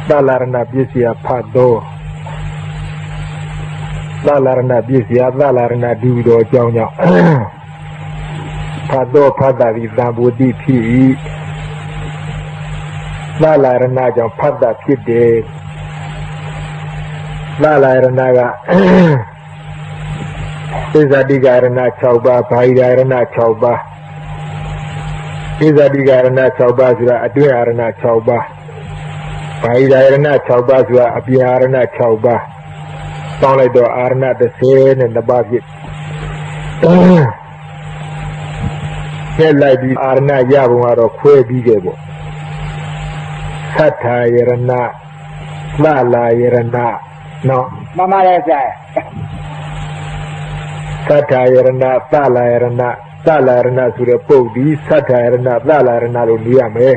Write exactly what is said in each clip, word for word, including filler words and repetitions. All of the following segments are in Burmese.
la larana bisia pado la larana bisia la larana dudo jaunya pado pada di zambudi pi la larana jang pada pide la larana ga izadigarana chauba bhaidarana chauba izadigarana chauba sura adwayarana chauba bhaidarana chauba sura abhyarana chauba town like do arana the same and the bagi ke lai di arana ya bun aro khwe bi ge bo satha yarana la la yarana no mama le sai satha yarana la la yarana la la yarana ဆိုတဲ့ပုတ်ဒီ satha yarana la la yarana လို့နေရမယ်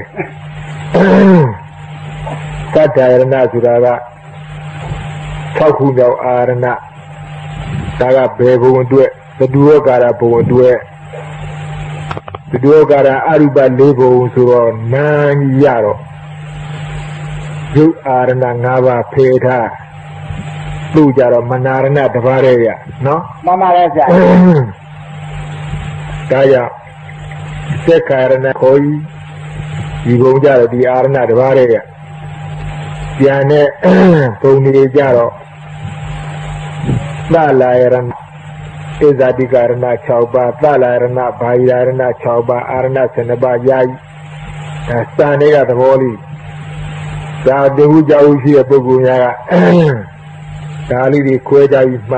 satha yarana ဆိုတာက၆ခုမြောက်အာရဏဒါကဘယ်ဘုံအတွက်သဒုဝကာရဘုံအတွက်သဒုဝကာရအရူပ၄ဘုံဆိုတော့နာကြီးရတော့ရုပ်အာရဏ၅ပါးဖေထားသူ့ကြတော့မနာရဏတစ်ပါးတည်းရနော်မှန်ပါရဲ့ဆရာဒါကြောင့်စက္ခာရဏခေါ်ကြီးဒီဘုံကြတော့ဒီအာရဏတစ်ပါးတည်းရပြန်တဲ့ဘုံတွေကြတော့la la yarana izadigarana chauba la la yarana bhaidarana chauba arana senaba yayi stane ga thabo li da dehu jawu shi ye pugu nya ga da li di khwe ja yi ma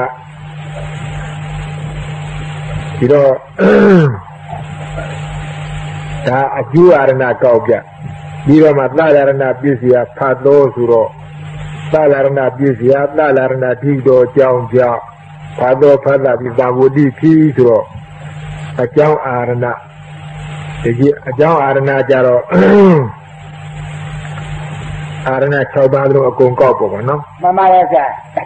di do da aju arana kaw pya di do ma la yarana pisiya phat lo su do la larana pisiya la larana thi do jaung jaung pha do pha da bi zambudi phi so do a jaung arana di a jaung arana ja do arana sáu ba lo akon kaw po ba no mama ya sa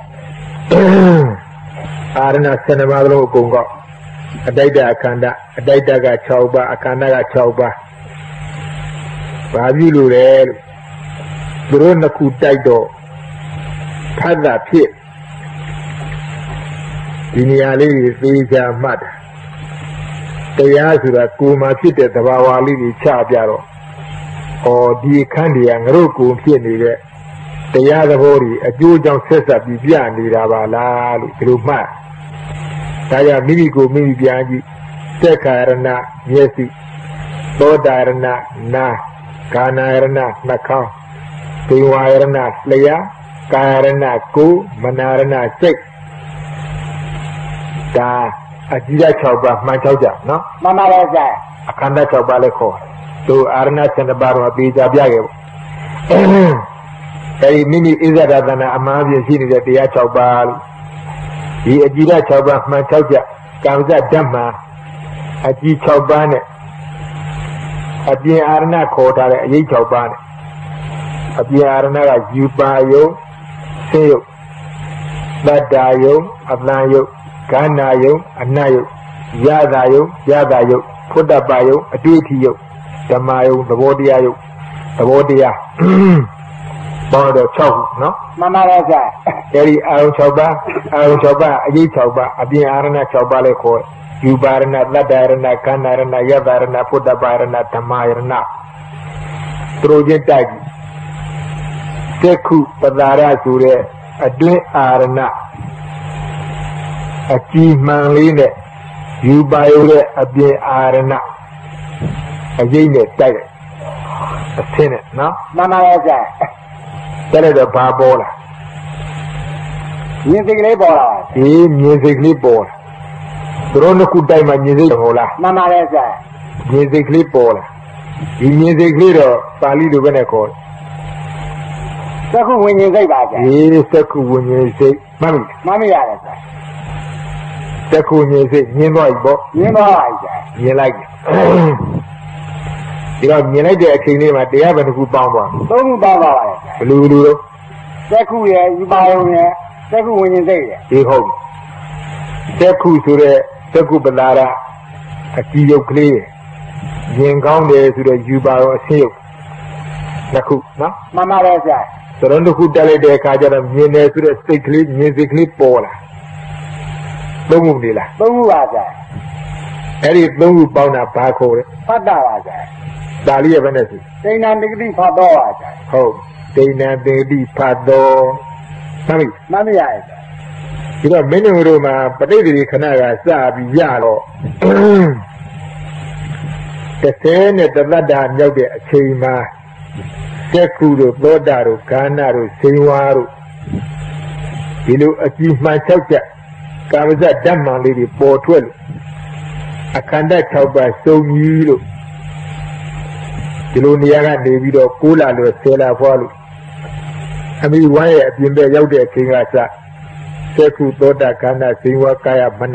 arana seven ba lo akon kaw adaita akanda adaita ga sáu ba akanda ga sáu ba ba bi lo le do ro na ku tai doဖတ်တာဖြစ်ဒီနေရာလေးတွေသိကြမှတ်တရားဆိုတာကိုယ်မှာဖြစ်တဲ့သဘာဝလေးတွေချပြတော့ဩဒီခန်းတွေကငါတို့ကိုယ်ဖြစ်နေတဲ့တရားသဘောတွေအကျိုးကြောင့်ဆက်ဆက်ပြီးပြနေတာပါလားလို့ဒီလိုမှတ်ဒါကြောင့်မိမိကိုမိမိပြန်ကြည့်သက္ခာရဏမျက်စိသောတာရဏနာကာနာရဏနှာခေါင်းဒေဝရဏလျှာကာရဏကိုမနာရဏစိတ်ဒါအကြည့်ရ၆ပါးမှန်၆ကြနော်မှန်ပါရဲ့ဆရာအခန္ဓာ၆ပါးလည်းခေါ်သူအာရဏဆန္ဒပါတော့ပေးကြပြခဲ့ပေါ့အဲဒီမိမိဣဇဒသနာအမှားပြရှိနေတဲ့တရား၆ပါးလို့ဒီအကြည့်ရ၆ပါးမှန်၆ကြကာမဇဓမ္မအကြည့်၆ပါးနဲ့အပြင်အာရဏခေါ်ထားတဲ့အရေး၆ပါးနဲ့အပြင်အာရဏကယူပါယုံစေယုတ်တတ္တယုံအတန်ယုတ်ခန္ဓာယုံအနတ်ယုတ်ရတာယုံရတာယုတ်ဖုတ္တပယုံအတွေ့အထိယုတ်ဓမ္မယုံသဘောတရားယုတ်သဘောတရားပေါင်းတော့၆ခုနော်မှန်ပါရဲ့ဆရာအဲဒီအာယုံ၆ပါးအာယုံ၆ပါးအရေး၆ပါးအပြင်အာရဏ၆ပါးလည်းခေါ်ယူပါရဏတတ္တရဏခန္ဓာရဏယတရဏဖုတ္တပရဏဓမ္မရဏသူတို့ချင်းတိုက်သက္ခုပတာရဆိုတဲ့အတွင်းအာရဏအကြည်မှန်လေးနဲ့ယူပါရုံနဲ့အပြင်အာရဏအရေးနဲ့တိုက်တယ်အသင်းနဲ့နော်မှန်ပါရဲ့ဆရာတဲ့လည်းတော့ဘာပေါ်လာမြင်စိတ်ကလေးပေါ်လာအေးမြင်စိတ်ကလေးပေါ်လာသူတို့နှစ်ခုတိုက်မှမြင်စိတ်ပေါ်လာမှန်ပါရဲ့ဆရာမြင်စိတ်ကလေးပေါ်လာဒီမြင်စိတ်ကလေးတော့ပါဠိလိုပဲနဲ့ခေါ်သက္ခုဝိညာဉ်စိတ်ပါဆရာအေးသက္ခုဝိညာဉ်စိတ်မှန်ပြီမှန်ပြီရတယ်ဆရာသက္ခုဝိညာဉ်စိတ်မြင်သွားပြီပေါ့မြင်သွားပါပြီဆရာမြင်လိုက်ဒီတော့မြင်လိုက်တဲ့အချိန်လေးမှာတရားဘယ်နှခုပေါင်းသွားသုံးခုပေါင်းသွားပါတယ်ဘယ်လိုလိုတော့သက္ခုရဲ့ယူပါယုံရဲ့သက္ခုဝိညာဉ်စိတ်ရဲ့ဒီဟုတ်သက္ခုဆိုတဲ့သက္ခုပလာရအကြည့်ရုပ်ကလေးမြင်ကောင်းတယ်ဆိုတဲ့ယူပါယုံအဆင်းရုပ်နှစ်ခုနော်မှန်ပါတယ်ဆရာဒတော်တော်ခုတက်လိုက်တဲ့အခါကျတော့မြင်တယ်ဆိုတဲ့စိတ်ကလေးမြင်စိတ်ကလေးပေါ်လာသုံးခုနေလားသုံးခုပါဗျာအဲ့ဒီသုံးခုပေါင်းတာဘာခေါ်လဲဖတ်တာပါဗျာဒါလေးရဲ့ဘယ်နဲ့စီဒိဏံတတိဖတ်တော်ပါဗျာဟုတ်ဒိဏံတတိဖတ်တော်မှန်ပြီမှန်ပါရဲ့ဗျာဒီတော့မင်းတို့မှာပဋိသေခဏကစပြီးရတော့တစ်ဆယ်နဲ့တသတ္တာမြောက်တဲ့အချိန်မှာသက္ကုတို့သောတာတို့ဂန္ဓတို့ဇိဝါတို့ဒီလိုအကြည့်မှန်၆ချက်ကာမဇဓမ္မလေးတွေပေါ်ထွက်လို့အခန္ဓာ၆ပါးစုံကြီးလို့ဒီလိုနေရာကနေပြီးတော့ကိုးလာလို့ဆယ်လာဖွားလို့အမိဝမ်းရဲ့အပြင်ဘက်ရောက်တဲ့အချိန်ကစသက္ကုသောတာဂန္ဓဇိဝါကာယမန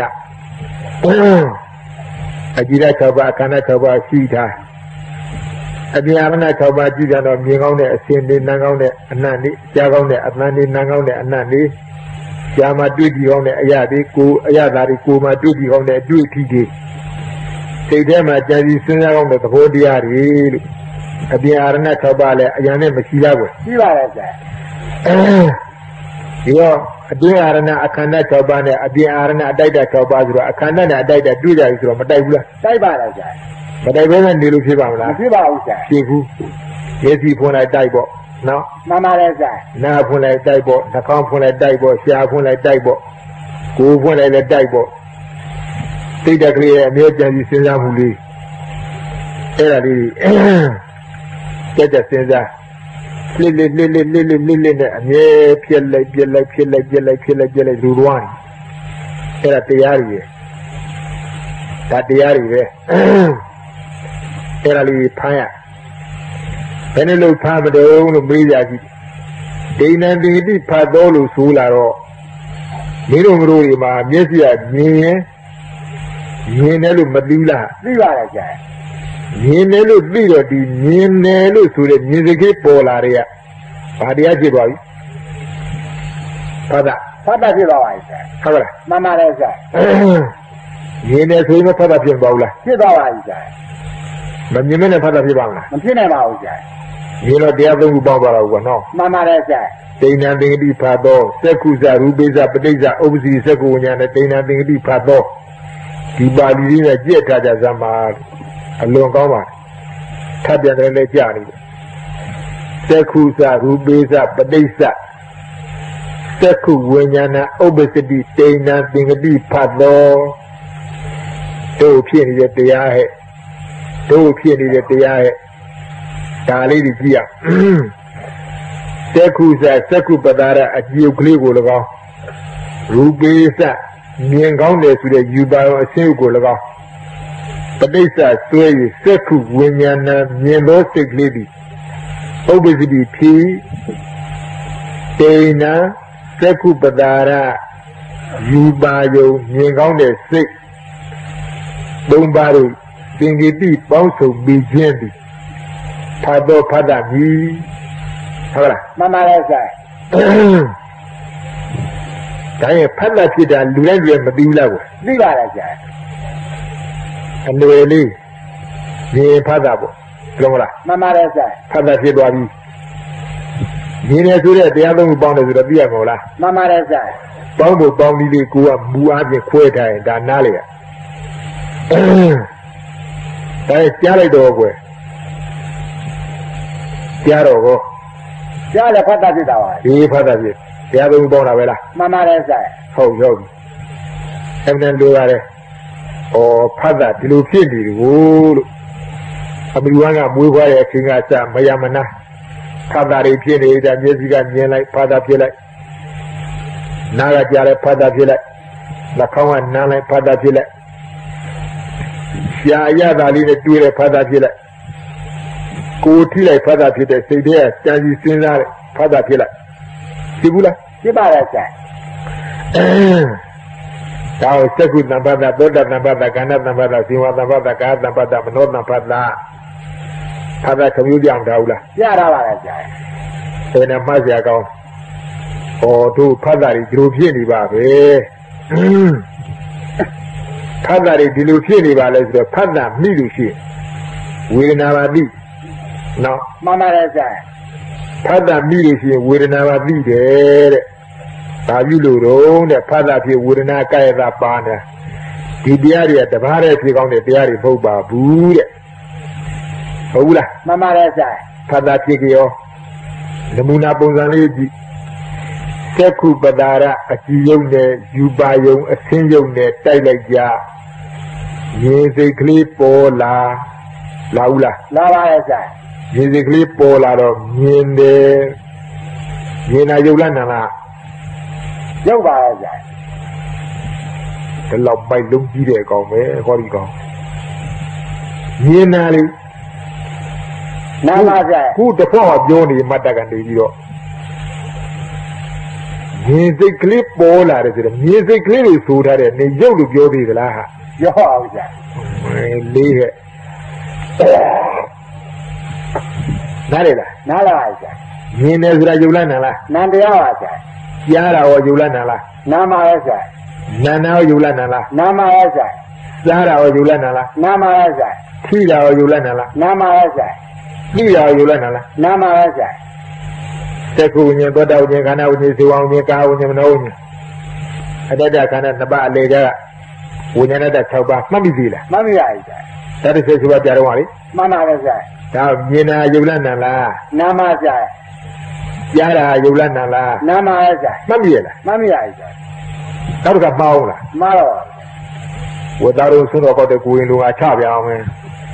အကြည့်ရ၆ပါးအခန္ဓာ၆ပါးရှိတာအပြာရဏ၆ပါးကြည့်ကြတော့မြင်ကောင်းတဲ့အစဉ်လေးနံကောင်းတဲ့အနတ်လေးကြားကောင်းတဲ့အသံလေးနံကောင်းတဲ့အနတ်လေးကြားမှာတွေ့ကြည့်ကောင်းတဲ့အရာတွေကိုအရာသားတွေကိုမှတွေ့ကြည့်ကောင်းတဲ့အတွေ့အထိတွေစိတ်ထဲမှာကြံစည်စဉ်းစားကောင်းတဲ့သဘောတရားတွေလို့အပြာရဏ၆ပါးလည်းအရာနဲ့မရှိလားကွယ်ရှိပါရဲ့ဗျာဒီတော့အတွင်းအာရဏအခန္ဓာ၆ပါးနဲ့အပြင်အာရဏအတိုက်တာ၆ပါးဆိုတော့အခန္ဓာနဲ့အတိုက်တာတွေ့ကြပြီဆိုတော့မတိုက်ဘူးလားတိုက်ပါလားဗျာမတိုက်ဘဲနဲ့နေလို့ဖြစ်ပါမလားမဖြစ်ပါဘူးဗျာဖြစ်ဘူးမျက်စိဖွင့်လိုက်တိုက်ပေါ့နော်မှန်ပါတယ်ဗျာနားဖွင့်လိုက်တိုက်ပေါ့နှာခေါင်းဖွင့်လိုက်တိုက်ပေါ့ရှားဖွင့်လိုက်တိုက်ပေါ့ကိုယ်ဖွင့်လိုက်လည်းတိုက်ပေါ့သိတဲ့ကလေးရဲ့အမြဲတမ်းကြီးစဉ်းစားမှုလေးအဲ့ဒါလေးကြက်ကြက်စဉ်းစားလိလိလိလိလိလိလိနဲ့အမြဲဖြစ်လိုက်ပြက်လိုက်ဖြစ်လိုက်ပြက်လိုက်ဖြစ်လိုက်ပြက်လိုက်လူတော်အဲ့ဒါတရားတွေဒါတရားတွေပဲအဲ့ဒါလေးဖမ်းရဘယ်နဲ့လို့ဖမ်းမတုံးလို့မေးကြကြည့်ဒိဏံတိတိဖတ်တော်လို့ဆိုလာတော့မိတို့မျိုးတွေမှာမျက်စိကမြင်ရင်မြင်တယ်လို့မသိလားသိပါရဲ့ကြာမြင်တယ်လို့သိတော့ဒီမြင်တယ်လို့ဆိုတဲ့မြင်စကိပေါ်လာတဲ့ကဘာတရားဖြစ်သွားပြီဖတ်တာဖတ်တာဖြစ်သွားပါရဲ့ကြာဟုတ်လားမှန်ပါတယ်ကြာမြင်တယ်ဆိုရင်ဖတ်တာဖြစ်ပါဘူးလားဖြစ်သွားပါရဲ့ကြာမမြင်မနဲ့ဖတ်တာဖြစ်ပါမလားမဖြစ်နိုင်ပါဘူးကြာမြင်တော့တရားသုံးခုပေါင်းသွားတာကွာနော်မှန်ပါတယ်ကြာဒိဏံသင်္ကတိဖတ်တော့သက္ကုဇရူပိဇပဋိဇဥပ္ပစီသက္ကုဝိညာဏနဲ့ဒိဏံသင်္ကတိဖတ်တော့ဒီပါဠိလေးနဲ့ကြည့်ထားကြစမ်းပါအလွန်ကောင်းပါထပ်ပြန်တယ်လည်းကြားနေတယ်သက္ခုဇရူပိဇပဋိဇသက္ခုဝိညာဏဥပ္ပစတိဒိဏံသင်္ကတိဖတ်တော့တို့ဖြစ်နေတဲ့တရားဟဲ့တို့ဖြစ်နေတဲ့တရားဟဲ့ဒါလေးတွေကြည့်ရသက္ခုဇသက္ခုပဒါရအကြည့်ကလေးကို၎င်းရူပိဇမြင်ကောင်းတယ်ဆိုတဲ့ယူပါရောအရှင်းကို၎င်းပဋိစ္စဆွဲရသက္ခုဝိညာဏမြင်သောစိတ်ကလေးသည်ဥပ္ပစတိဖြစ်တေနသက္ခုပဒါရယူပါရောမြင်ကောင်းတဲ့စိတ်သုံးပါးတို့သင်္ကေတိပေါင်းစုံပြီးခြင်းသည်ဖတ်တော့ဖတ်တာမြည်ဟုတ်လားမှန်ပါတယ်ဆရာဒါရဲ့ဖတ်တာဖြစ်တာလူတိုင်းလူတိုင်းမသိဘူးလားကွာသိပါတယ်ဆရာအနွယ်လေးမြင်ဖတ်တာပေါ့ပြောမလားမှန်ပါတယ်ဆရာဖတ်တာဖြစ်သွားပြီမြင်တယ်ဆိုတဲ့တရားသုံးခုပေါင်းတယ်ဆိုတော့သိရမှာလားမှန်ပါတယ်ဆရာပေါင်းဖို့ပေါင်းပြီးလေးကိုကမူအားဖြင့်ခွဲထားရင်ဒါနားလေရဒါကြားလိုက်တော့ကွယ်ကြားတော့ကောကြားလည်းဖတ်တာဖြစ်တာပါဒီဖတ်တာဖြစ်တရားသုံးခုပေါင်းတာပဲလားမှန်ပါတယ်ဆရာဟုတ်ဟုတ်ပြီအဲ့ဒါလိုရတယ်ဩဖတ်တာဒီလိုဖြစ်နေတယ်ကိုလို့အမေရိကန်ကမွေးဖွားတဲ့အချိန်ကစမယမနာဖတ်တာတွေဖြစ်နေတာမျက်စိကမြင်လိုက်ဖတ်တာဖြစ်လိုက်နားကကြားလိုက်ဖတ်တာဖြစ်လိုက်နှာခေါင်းကနားလိုက်ဖတ်တာဖြစ်လိုက်ရှားရတာလေးနဲ့တွေ့တဲ့ဖတ်တာဖြစ်လိုက်ကိုယ်ထိလိုက်ဖတ်တာဖြစ်တဲ့စိတ်ထဲကကြံစည်စဉ်းစားတဲ့ဖတ်တာဖြစ်လိုက်ဖြစ်ဘူးလားဖြစ်ပါရဲ့ဆရာဒါကိုသက္ကုတံပတ္တသောတတံပတ္တကန္နတံပတ္တဇိဝတံပတ္တကာတံပတ္တမနောတံပတ္တဖတ်တာခမျိုးပြောင်းထားဘူးလားပြရပါရဲ့ဆရာအဲနဲ့မှတ်စရာကောင်းဟောတို့ဖတ်တာတွေဒီလိုဖြစ်နေပါပဲဖတ်တာတွေဒီလိုဖြစ်နေပါလဲဆိုတော့ဖတ်တာမိလို့ရှိရင်ဝေဒနာပါတိနော်မှန်ပါတယ်ဆရာဝဖတ်တာမိလို့ရှိရင်ဝေဒနာပါသိတယ်တဲ့ဒါပြုလို့တော့တဲ့ဖတ်တာဖြစ်ဝေဒနာကာယတာပါနေဒီတရားတွေကတဘာတဲ့ဖြစ်ကောင်းတဲ့တရားတွေမဟုတ်ပါဘူးတဲ့ဟုတ်ဘူးလားမှန်ပါတယ်ဆရာဖတ်တာဖြစ်ကြောနမူနာပုံစံလေးကြည့်သက္ခုပဒါရအကြည်ယုံနဲ့ယူပါယုံအစင်းယုံနဲ့တိုက်လိုက်ကြရေစိတ်ကလေးပေါ်လာလာဦးလားလာပါရဲ့ဆရာရေစိတ်ကလေးပေါ်လာတော့မြင်တယ်မြင်တာယုံလားနာလားယုံပါရဲ့ဆရာဒီလောက်ပိုက်လုံးကြီးတဲ့အကောင်ပဲခေါ်ဒီကောင်မြင်တာလေနာပါဆရာခုတစ်ခေါက်ပြောနေမှတ်တတ်ကနေပြီးတော့မြင်စိတ်ကလေးပေါ်လာတယ်ဆိုတော့မြင်စိတ်ကလေးတွေဆိုထားတယ်နေရုပ်လို့ပြောသေးသလားဟာပြောအောင်ဆရာလေးဟဲ့နားလေလားနားလာပါဆရာမြင်တယ်ဆိုတာယုံလားနာလားနန္တရားပါဆရာကြားတာရောယုံလားနာလားနားပါရဲ့ဆရာနာနာရောယုံလားနာလားနားပါရဲ့ဆရာစားတာရောယုံလားနာလားနားပါရဲ့ဆရာထိတာရောယုံလားနာလားနားပါရဲ့ဆရာသိတာရောယုံလားနာလားနားပါရဲ့ဆရာသက္ခုဝိညာဉ်သောတာဝိညာဉ်ခန္ဓာဝိညာဉ်စေဝဝိညာဉ်ကာဝိညာဉ်မနောဝိညာဉ်အတ္တခန္ဓာနှစ်ပါးအလေကဝိညာဏတ္တ၆ပါးမှတ်မိသေးလားမှတ်မိပါပြီဆရာတတိစေစုပါပြတော့ပါလေမှန်ပါပဲဆရာဒါမြင်တာယုံလားနာလားနားပါဆရာကြားတာယုံလားနာလားနားပါရဲ့ဆရာမှတ်မိရလားမှတ်မိပါပြီဆရာနောက်တစ်ခါမှားအောင်လားမှားတော့ဝတ်သားတို့ဆွတော်ကောက်တဲ့ကိုရင်လူကချပြအောင်မယ်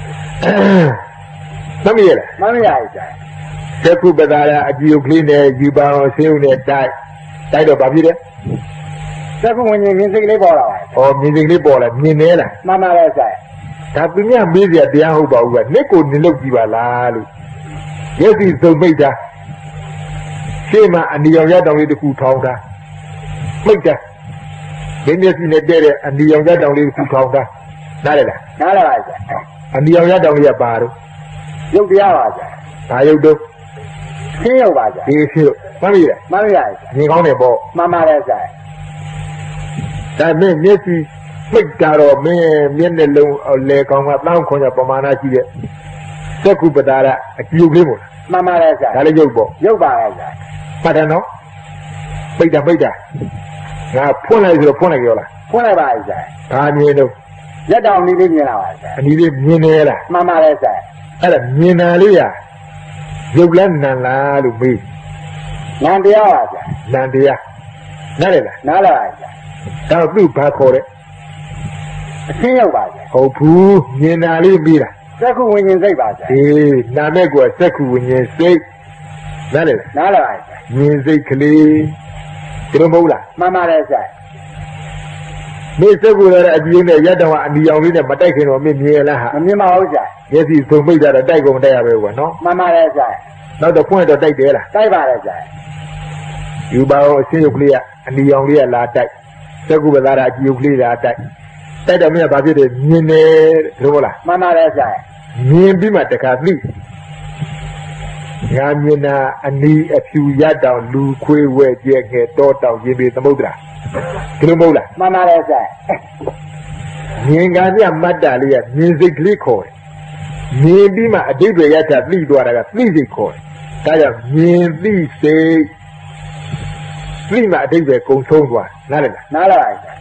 မှတ်မိရလားမှတ်မိပါပြီဆရာသက္ခုပဒါရအကြည့်ုပ်ကလေးနဲ့ယူပါအောင်ဆေးုံနဲ့တိုက်တိုက်တော့ဘာဖြစ်လဲသက္ခုဝိညာဉ်မြင်စိတ်ကလေးပေါ်လာပါဩမြင်စိတ်ကလေးပေါ်လာမြင်နေလားမှန်ပါရဲ့ဆရာဒါသူများမေးစရာတရားဟုတ်ပါဘူးကနှစ်ကိုနင်လုတ်ကြည့်ပါလားလို့မျက်စိစုံမိတ်တာရှေ့မှာအနီရောင်ရတောင်လေးတစ်ခုထောင်းတာမိတ်တာဒီမျက်စိနဲ့တဲ့တဲ့အနီရောင်ရတောင်လေးတစ်ခုထောင်းတာနားလေလားနားလေပါဆရာအနီရောင်ရတောင်လေးကပါတော့ရုပ်တရားပါဆရာဒါရုပ်တော့ရှင်းရုပ်ပါဆရာဒီရှင်းရုပ်မှတ်မိလားမှတ်မိပါဆရာမြင်ကောင်းတယ်ပေါ့မှန်ပါတယ်ဆရာဒါနဲ့မျက်စိမိတ်တာတော့မင်းမျက်နှာလုံးလေကောင်ကတောင်းခွန်ရပမာဏရှိတဲ့သက္ခုပဒါရအကြည့်ုပ်လေးမို့မှန်ပါတယ်ဆရာဒါလည်းရုပ်ပေါ့ရုပ်ပါရဲ့ဆရာမှတ်တယ်နော်ပိတ်တာပိတ်တာငါဖွင့်လိုက်ဆိုတော့ဖွင့်လိုက်ရောလားဖွင့်လိုက်ပါရဲ့ဆရာဒါမြင်တော့ရက်တောင်လေးလေးမြင်လာပါဆရာအနည်းလေးမြင်နေလားမှန်ပါတယ်ဆရာအဲ့ဒါမြင်တာလေးရရုပ်လားနာလားလို့မေးနန္တရားပါဆရာနန္တရားနားလေလားနားလာပါဆရာဒါသူ့ဘာခေါ်တဲ့အရှင်းရောက်ပါဆရာဟုတ်ဘူးမြင်တာလေးပြီးတာသက္ခုဝိညာဉ်စိတ်ပါဆရာအေးနာမဲ့ကွာသက္ခုဝိညာဉ်စိတ်နားလေလားနားလာပါဆရာမြင်စိတ်ကလေးဒီလိုမဟုတ်လားမှန်ပါတယ်ဆရာမင်းသက္ခုရတဲ့အကြည့်နဲ့ရက်တော်ကအနီရောင်လေးနဲ့မတိုက်ခင်တော့မင်းမြင်ရလားဟာမမြင်ပါဘူးဆရာမျက်စိစုံမိတ်တာတော့တိုက်ကုန်တိုက်ရပဲကွာနော်မှန်ပါတယ်ဆရာနောက်တော့ဖွင့်တော့တိုက်တယ်လားတိုက်ပါတယ်ဆရာယူပါအောင်အရှင်းရုပ်ကလေးကအနီရောင်လေးကလာတိုက်သက္ခုပဒါရအကြည့်ရုပ်ကလေးလာတိုက်တိုက်တော့မင်းကဘာဖြစ်တယ်မြင်တယ်လို့ဟုတ်လားမှန်ပါတယ်ဆရာမြင်ပြီးမှတခါသိငါမြင်တာအနီးအဖြူရတောင်လူခွေးဝဲကျဲငယ်တောတောင်ရင်ပေသမုဒ္ဒရာဒီလိုမဟုတ်လားမှန်ပါတယ်ဆရာမြင်ကပြမတ်တာလေးကမြင်စိတ်ကလေးခေါ်တယ်မြင်ပြီးမှအတိတ်တွေရတာသိသွားတာကသိစိတ်ခေါ်တယ်ဒါကြောင့်မြင်သိစိတ်သိမှအတိတ်တွေကုံဆုံးသွားနားလည်လားနားလည်ပါဆရာ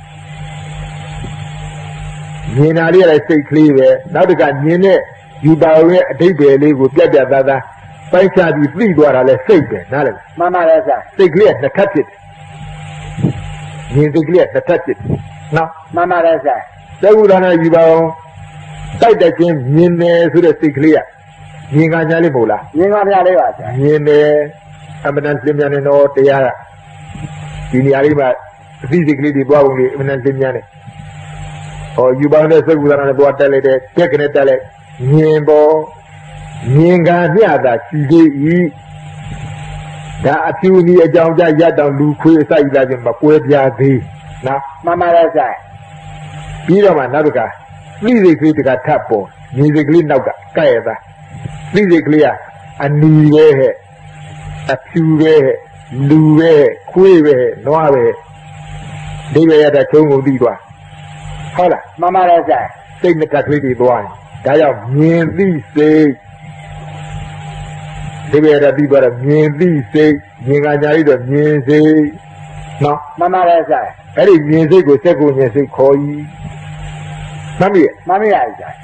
မြင်တာလေးကလည်းစိတ်ကလေးပဲနောက်တစ်ခါမြင်တဲ့ယူပါရဲ့အတိတ်တွေလေးကိုပြတ်ပြတ်သားသားပိုက်ချပြီးသိသွားတာလဲစိတ်ပဲနားလည်လားမှန်ပါတယ်ဆရာစိတ်ကလေးကနှစ်ထပ်ဖြစ်တယ်မြင်စိတ်ကလေးကနှစ်ထပ်ဖြစ်တယ်နော်မှန်ပါတယ်ဆရာသက္ကုဒါနယူပါအောင်တိုက်တဲ့ချင်းမြင်တယ်ဆိုတဲ့စိတ်ကလေးကမြင်ကညာလေးမဟုတ်လားမြင်ကညာလေးပါဆရာမြင်တယ်အမှန်တန်သင်မြန်နေတော့တရားကဒီနေရာလေးမှာအသိစိတ်ကလေးတွေတွားကုန်လေအမှန်တန်သင်မြန်နေဟောယူပါတဲ့သက္ကုဒါနနဲ့တွားတက်လိုက်တယ်ကြက်ကနေတက်လိုက်မြင်ပေါ်မြင်ကမျှတာရှိသေး၏ဒါအဖြူဒီအကြောင်းကြရတောင်လူခွေးအစိုက်လာခြင်းမကွဲပြားသေးနော်မှန်ပါတယ်ဆရာပြီးတော့မှနောက်တစ်ခါသိစိတ်ကလေးတကထပ်ပေါ်မြင်စိတ်ကလေးနောက်ကကဲ့ရတာသိစိတ်ကလေးကအနီပဲဟဲ့အဖြူပဲဟဲ့လူပဲခွေးပဲနွားပဲဒီပဲရတာချုံကုန်ပြီးသွားဟုတ်လားမှန်ပါတယ်ဆရာစိတ်နှစ်ခါကလေးတွေသွားတယ်ဒါကြောင့်မြင်သိစိတ်ဒီပဲရပြီးတော့မြင်သိစိတ်မြင်ကညာရီတော့မြင်စိတ်နော်မှန်ပါတယ်ဆရာအဲ့ဒီမြင်စိတ်ကိုစက်ကိုမြင်စိတ်ခေါ်ကြီးမှတ်မိရဲ့မှန်ပါရဲ့ဆရာ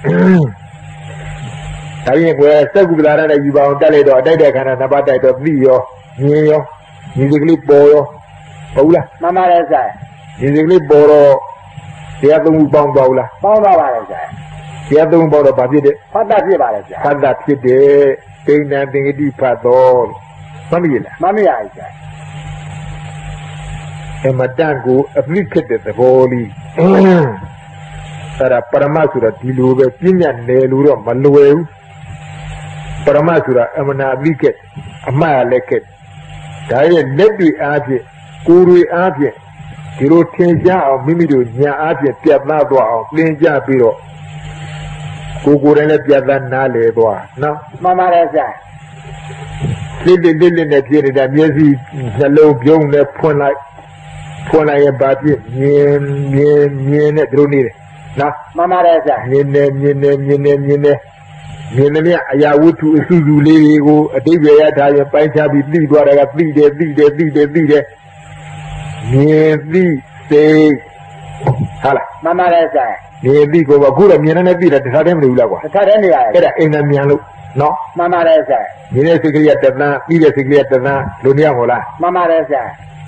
ဒါရင်ကွယ်စက်ကူပလာရတဲ့ယူပါအောင်တက်လိုက်တော့အတိုက်တဲ့ခန္ဓာနှစ်ပါးတိုက်တော့သိရောမြင်ရောမြင်စိတ်ကလေးပေါ်ရောဟုတ်လားမှန်ပါတယ်ဆရာမြင်စိတ်ကလေးပေါ်တော့တရားသုံးခုပေါင်းသွားဘူးလားပေါင်းသွားပါတယ်ဆရာတရားသုံးပေါင်းတော့ဘာဖြစ်တယ်ဖတ်တာဖြစ်ပါတယ်ဆရာဖတ်တာဖြစ်တယ်တိဏ္ဍသင်္ကတိဖတ်တော်မှတ်မိလားမှတ်မိပါရဲ့ဆရာအမတန်ကိုအပြစ်ဖြစ်တဲ့သဘောလေးအဲ့ဒါပရမဆိုတာဒီလိုပဲပြည့်ညတ်နယ်လို့တော့မလွယ်ဘူးပရမဆိုတာအမနာအပြစ်ကအမှားလည်းကဲဒါရဲ့လက်တွေအားဖြင့်ကိုယ်တွေအားဖြင့်ဒီလိုထင်ရှားအောင်မိမိတို့ညာအားဖြင့်ပြတ်သားသွားအောင်သင်ကြပြီးတော့ကိုယ်ကိုယ်တိုင်လည်းပြတ်သားနားလေသွားနော်မှန်ပါတယ်ဆရာလိလိလိလိနဲ့ဖြစ်နေတာမျက်စိနှလုံးပြုံးနဲ့ဖွင့်လိုက်ဖွင့်လိုက်ရပါပြည့်မြင်မြင်မြင်နဲ့တို့နေတယ်နော်မှန်ပါတယ်ဆရာမြင်နေမြင်နေမြင်နေမြင်နေမြင်နေအရာဝတ္ထုအစုစုလေးတွေကိုအတိပ္ပယ်ရထားရင်ပိုင်းခြားပြီးသိသွားတယ်ကသိတယ်သိတယ်သိတယ်သိတယ်မြင်သိသိဟာလားမှန်ပါတယ်ဆရာမြင်သိကိုအခုတော့မြင်နေနဲ့သိတယ်တခါတည်းမလို့လားကွာတခါတည်းနေရတယ်အဲ့ဒါအိမ်နဲ့မြန်လို့နော်မှန်ပါတယ်ဆရာမြင်တဲ့စိတ်ကလေးကတသန်းပြီးတဲ့စိတ်ကလေးကတသန်းလို့နေရမို့လားမှန်ပါတယ်ဆရာ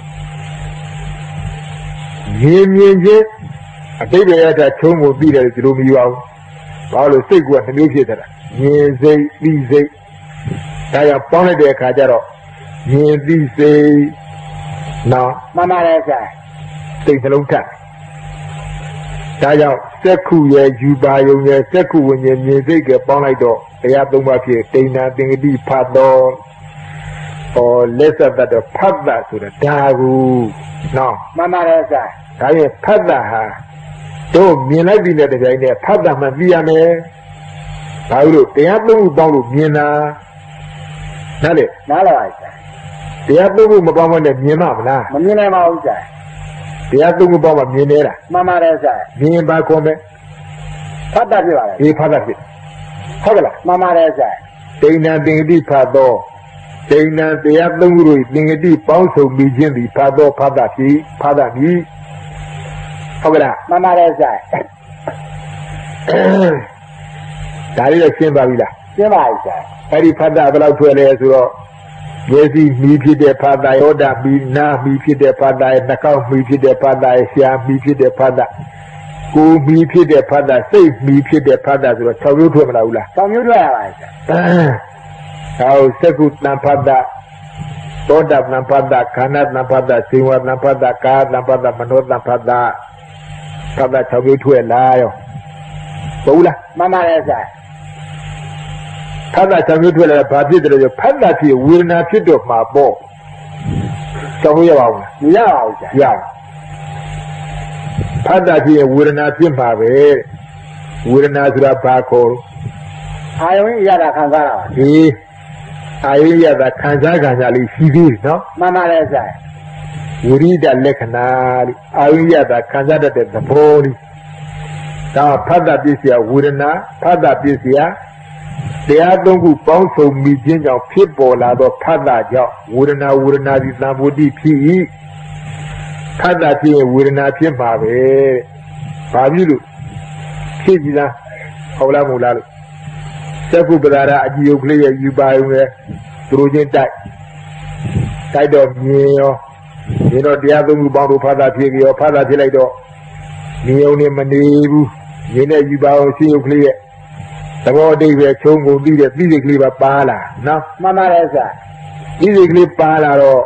မြင်မြင်ချင်းအတိပ္ပယ်ရတာချုံးကိုပြီးတယ်ဒီလိုမယူအောင်ဘာလို့စိတ်ကနှမျိုးဖြစ်တာမြင်စိတ်ပြီးစိတ်ဒါကြောင့်ပေါင်းလိုက်တဲ့အခါကျတော့မြင်ပြီးစိတ်နော်မှန်ပါတယ်ဆရာစိတ်နှလုံးထက်ဒါကြောင့်စက္ခုရဲ့ယူပါယုံရဲ့စက္ခုဝိညာဉ်မြင်စိတ်ကပေါင်းလိုက်တော့တရားသုံးပါးဖြစ်တိဏ္ဍသင်္ကတိဖတ်တော်ဟောလက်ဆက်တတ်တော့ဖတ်တာဆိုတာဒါကူနော်မှန်ပါတယ်ဆရာဒါရင်ဖတ်တာဟာတို့မြင်လိုက်ပြီးတဲ့တိုင်နဲ့ဖတ်တာမှသိရမယ်ဘာလို့တရားသုံးခုပေါင်းလို့မြင်တာနားလေနားလည်ပါဆရာတရားသုံးခုမပေါင်းမနဲ့မြင်မှာမလားမမြင်နိုင်ပါဘူးဆရာတရားသုံးခုပေါင်းမှမြင်နေတာမှန်ပါတယ်ဆရာမြင်ပါခေါ်မယ်ဖတ်တာဖြစ်ပါလေဒီဖတ်တာဖြစ်ဟုတ်ကလားမှန်ပါတယ်ဆရာတိဏ္ဍသင်္ကတိဖတ်တော်တိဏ္ဍတရားသုံးခုတို့သင်္ကတိပေါင်းစုံပြီးခြင်းသည်ဖတ်တော်ဖတ်တာဖြစ်ဖတ်တာဖြစ်ဟုတ်ကလားမှန်ပါတယ်ဆရာဒါလေးတော့ရှင်းပါပြီလားရှင်းပါပြီဆရာအဲ့ဒီဖတ်တာဘယ်လောက်ထွက်လဲဆိုတော့မျက်စိမီးဖြစ်တဲ့ဖတ်တာရောဓမီးနားမီးဖြစ်တဲ့ဖတ်တာနှာခေါင်းမီးဖြစ်တဲ့ဖတ်တာရှားမီးဖြစ်တဲ့ဖတ်တာကိုယ်မီးဖြစ်တဲ့ဖတ်တာစိတ်မီးဖြစ်တဲ့ဖတ်တာဆိုတော့၆မျိုးထွက်မလားဘူးလား၆မျိုးထွက်ရပါဆရာဟောစက္ခုတံဖတ်တာသောတာပန်ဖတ်တာခန္ဓာတံဖတ်တာစေဝတံဖတ်တာကာတံဖတ်တာမနောတံဖတ်တာဖတ်တာ၆မျိုးထွက်လာရောဟုတ်လားမှန်ပါတယ်ဆရာဖတ်တာ၆မျိုးထွက်လာဘာဖြစ်တယ်လဲဖတ်တာဖြစ်ဝေဒနာဖြစ်တော့မှာပေါ့ကျောင်းရပါဦးလားမရပါဘူးဆရာရဖတ်တာဖြစ်ဝေဒနာဖြစ်မှာပဲဝေဒနာဆိုတာဘာခေါ်အာယုံရတာခံစားတာပါဟေးအာယုံရတာခံစားခံစားလေးရှိသေးတယ်နော်မှန်ပါတယ်ဆရာဝိရိဒလက္ခဏာလို့အာယုံရတာခံစားတတ်တဲ့သဘောလေးဒါဖတ်တာပစ္စယဝေဒနာဖတ်တာပစ္စယတရားသုံးခုပေါင်းစုံမိခြင်းကြောင့်ဖြစ်ပေါ်လာသောဖတ်တာကြောင့်ဝေဒနာဝေဒနာဒီသံဃာတိဖြစ်၏ဖတ်တာဖြစ်ရင်ဝေဒနာဖြစ်မှာပဲဘာဖြစ်လို့ဖြစ်ကြလားဟုတ်လားမဟုတ်လားလို့သက္ကုပ္ပဒါရအကြည့်ုပ်ကလေးရဲ့ယူပါရုံနဲ့သူတို့ချင်းတိုက်တိုက်တော့မြင်ရောမြင်တော့တရားသုံးခုပေါင်းလို့ဖတ်တာဖြစ်ကြရောဖတ်တာဖြစ်လိုက်တော့မြင်ုံနဲ့မနေဘူးမြင်တဲ့ယူပါအောင်ရှင်းုပ်ကလေးရဲ့သဘောအဓိပ္ပာယ်ချုံးကုန်ပြီးတဲ့ပြီးစိတ်ကလေးပါပါလာနော်မှန်ပါတယ်ဆရာပြီးစိတ်ကလေးပါလာတော့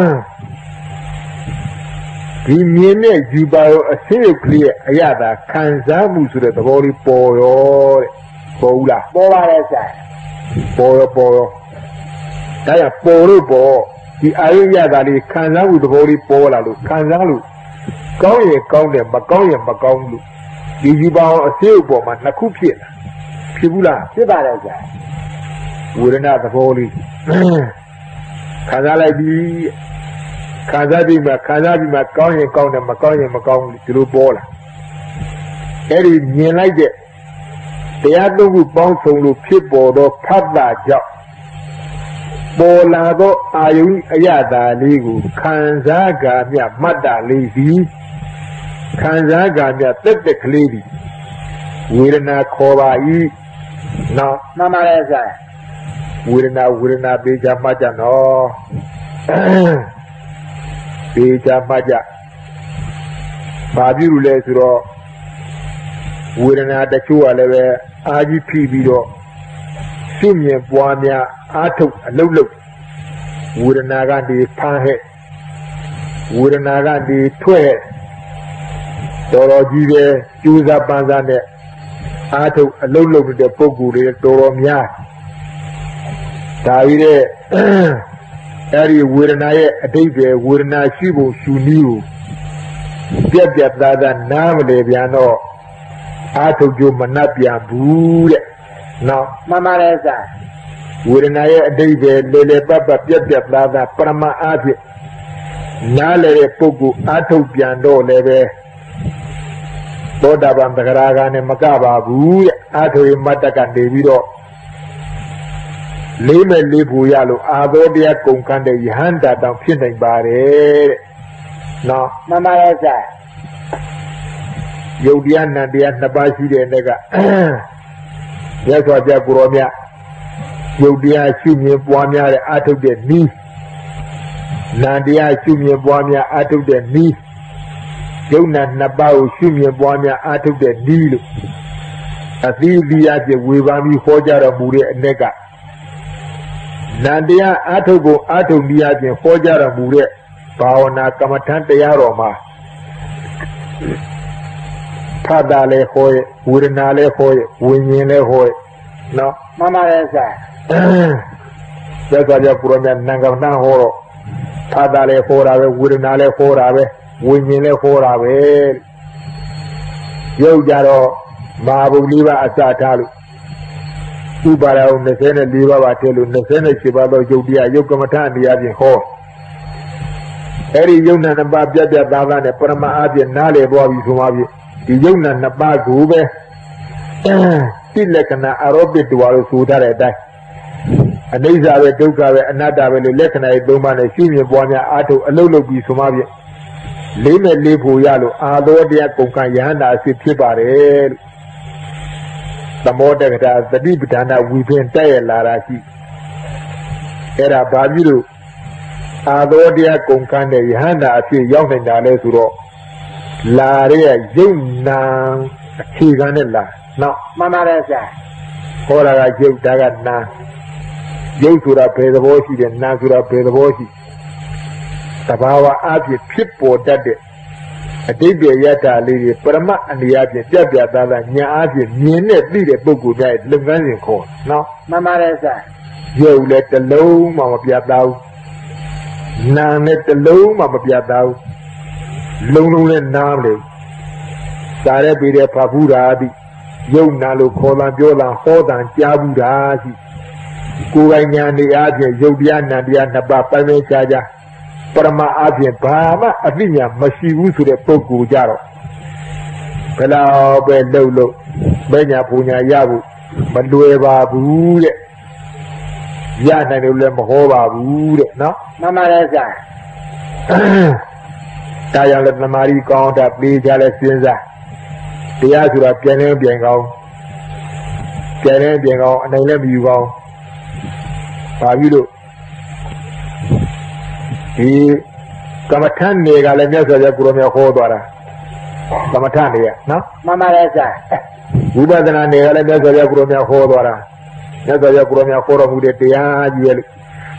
ဒီမြင်တဲ့ယူပါရောအစိရုပ်ကလေးရဲ့အရသာခံစားမှုဆိုတဲ့သဘောလေးပေါ်ရောတဲ့ပေါ်ဘူးလားပေါ်ပါတယ်ဆရာပေါ်ရောပေါ်ရောဒါရပေါ်လို့ပေါ်ဒီအာရုံရတာလေးခံစားမှုသဘောလေးပေါ်လာလို့ခံစားလို့ကောင်းရင်ကောင်းတယ်မကောင်းရင်မကောင်းလို့ဒီယူပါရောအစိရုပ်ပေါ်မှာနှစ်ခုဖြစ်လာဖြစ်ဘူးလားဖြစ်ပါတယ်ဆရာဝေဒနာသဘောလေးခံစားလိုက်ပြီးခံစားပြီးမှခံစားပြီးမှကောင်းရင်ကောင်းတယ်မကောင်းရင်မကောင်းဘူးဒီလိုပေါ်လာအဲ့ဒီမြင်လိုက်တဲ့တရားသုံးခုပေါင်းစုံလို့ဖြစ်ပေါ်တော့ဖတ်တာကြောင့်ပေါ်လာသောအာယုံအရသာလေးကိုခံစားကာမြမတ်တာလေးစီခံစားကာမြတက်တက်ကလေးဒီဝေဒနာခေါ်ပါ၏နော်မှန်ပါရဲ့ဆရာဝေဒနာဝေဒနာပေချာမှတ်ကြနော်ပေချာမှတ်ကြဘာပြုလို့လဲဆိုတော့ဝေဒနာတချို့ကလည်းပဲအာကြီးဖိပြီးတော့ရှုမြင်ပွားများအာထုတ်အလုတ်လုတ်ဝေဒနာကနေဖမ်းဟဲ့ဝေဒနာကနေထွက်တော်တော်ကြီးပဲကျူးစားပန်းစားနဲ့အာထုတ်အလုတ်လုတ်တဲ့ပုဂ္ဂိုလ်တွေတော်တော်များဒါကြီးတဲ့အဲ့ဒီဝေဒနာရဲ့အတိတ်ပဲဝေဒနာရှိဖို့ရှုနည်းကိုပြက်ပြက်သားသားနားမလဲပြန်တော့အာထုတ်ကြမနှပ်ပြန်ဘူးတဲ့နော်မှန်ပါတယ်ဆရာဝေဒနာရဲ့အတိတ်ပဲလေလေပတ်ပတ်ပြက်ပြက်သားသားပရမအားဖြင့်နားလေတဲ့ပုဂ္ဂိုလ်အာထုတ်ပြန်တော့လည်းပဲသောတာပန်သဂရာဂနဲ့မကပါဘူးတဲ့အာထုတ်ရမတ်တကနေပြီးတော့လေးမဲ့လေးဖို့ရလို့အာသောတရားကုန်ခန်းတဲ့ယဟန္တာတောင်ဖြစ်နိုင်ပါတယ်တဲ့နော်မှန်ပါတယ်ဆရာယုတ်တရားနံတရားနှစ်ပါးရှိတဲ့နေ့ကမြတ်စွာဘုရားကိုရောမြတ်ယုတ်တရားရှုမြင်ပွားများတဲ့အာထုတ်တဲ့နီးနံတရားရှုမြင်ပွားများအာထုတ်တဲ့နီးယုတ်နံနှစ်ပါးကိုရှုမြင်ပွားများအာထုတ်တဲ့နီးလို့အသီးသီးအဖြစ်ဝေဘာပြီးဟောကြားတော်မူတဲ့အ내ကနံတရားအာထုတ်ကိုအာထုတ်နည်းအပြင်ဟောကြားတော်မူတဲ့ဘာဝနာကမ္မထံတရားတော်မှာဖတ်တာလည်းဟောရဝေဒနာလည်းဟောရဝိညာဉ်လည်းဟောရနော်မှန်ပါတယ်ဆရာသက်သာကြပုရမနံကမ္မထံဟောတော့ဖတ်တာလည်းဟောတာပဲဝေဒနာလည်းဟောတာပဲဝိညာဉ်လည်းဟောတာပဲရုပ်ကြတော့မဟာဘုလေးပါအစထားလို့ဥပါဒအောင်၂၄ပါးပါထဲလို့၂၈ပါးသောယုတ်တရားယုတ်ကမ္မထံတရားဖြင့်ဟောအဲ့ဒီယုတ်နာနှစ်ပါးပြတ်ပြတ်သားသားနဲ့ပရမအားဖြင့်နားလည်သွားပြီဆိုမှဖြင့်ဒီယုတ်နာနှစ်ပါးကိုပဲတိလက္ခဏာအာရောပိတဝါလို့ဆိုထားတဲ့အတိုင်းအနိစ္စပဲဒုက္ခပဲအနတ္တပဲလို့လက္ခဏာတွေသုံးပါးနဲ့ရှင်းမြင်ပွားများအားထုတ်အလုံးလုံးပြီးဆိုမှဖြင့်လေးမဲ့လေးဖို့ရလို့အာသောတရားကုန်ကယဟန္တာအဖြစ်ဖြစ်ပါတယ်လို့သမောတက္ကတာသတိပဋ္ဌာန်ဝိပင်တက်ရလာတာရှိအဲ့ဒါဘာဖြစ်လို့အာသောတရားကုန်ကတဲ့ယဟန္တာအဖြစ်ရောက်နေတာလဲဆိုတော့လာရဲ့ယုတ်နာအခြေခံနဲ့လာနော်မှန်ပါတယ်ဆရာဟောတာကယုတ်တာကနာယုတ်ဆိုတာဘယ်သဘောရှိတယ်နာဆိုတာဘယ်သဘောရှိသဘာဝအဖြစ်ဖြစ်ပေါ်တတ်တဲ့အတိတ်ရဲ့ယတ္တာလေးတွေပရမအနေအချင်းပြတ်ပြတ်သားသားညာအဖြစ်မြင်နဲ့သိတဲ့ပုဂ္ဂိုလ်တိုင်းလုပ်ငန်းစဉ်ခေါ်နော်မှန်ပါတယ်ဆရာယုတ်လည်းတစ်လုံးမှမပြတ်သားဘူးနာနဲ့တစ်လုံးမှမပြတ်သားဘူးလုံးလုံးနဲ့နားမလို့စားရပြီးတဲ့ဖတ်ဘူးတာသည်ယုတ်နာလို့ခေါ်တာပြောတာဟောတာကြားဘူးတာရှိကိုယ်ပိုင်ညာနေအားဖြင့်ယုတ်တရားနာတရားနှစ်ပါးပိုင်းပိုင်းခြားခြားပရမအားဖြင့်ဘာမှအသိဉာဏ်မရှိဘူးဆိုတဲ့ပုဂ္ဂိုလ်ကြတော့ဘယ်လောက်ပဲလှုပ်လို့ဘယ်ညာပူညာရဖို့မလွယ်ပါဘူးတဲ့ရနိုင်တယ်လည်းမဟောပါဘူးတဲ့နော်မှန်ပါတယ်ဆရာတာယာလည်းသမာဓိကောင်းတာပေးကြလဲစဉ်းစားတရားဆိုတာပြန်လဲပြန်ကောင်းပြန်လဲပြန်ကောင်းအနိုင်လည်းမယူကောင်းဘာဖြစ်လို့ဒီကမ္မထန်တွေကလည်းမြတ်စွာဘုရားကိုရောမြတ်ဟောသွားတာကမ္မထန်တွေကနော်မှန်ပါတယ်ဆရာဝိပဿနာတွေကလည်းမြတ်စွာဘုရားကိုရောမြတ်ဟောသွားတာမြတ်စွာဘုရားကိုရောမြတ်ဟောတော်မူတဲ့တရားကြီးရဲ့လို့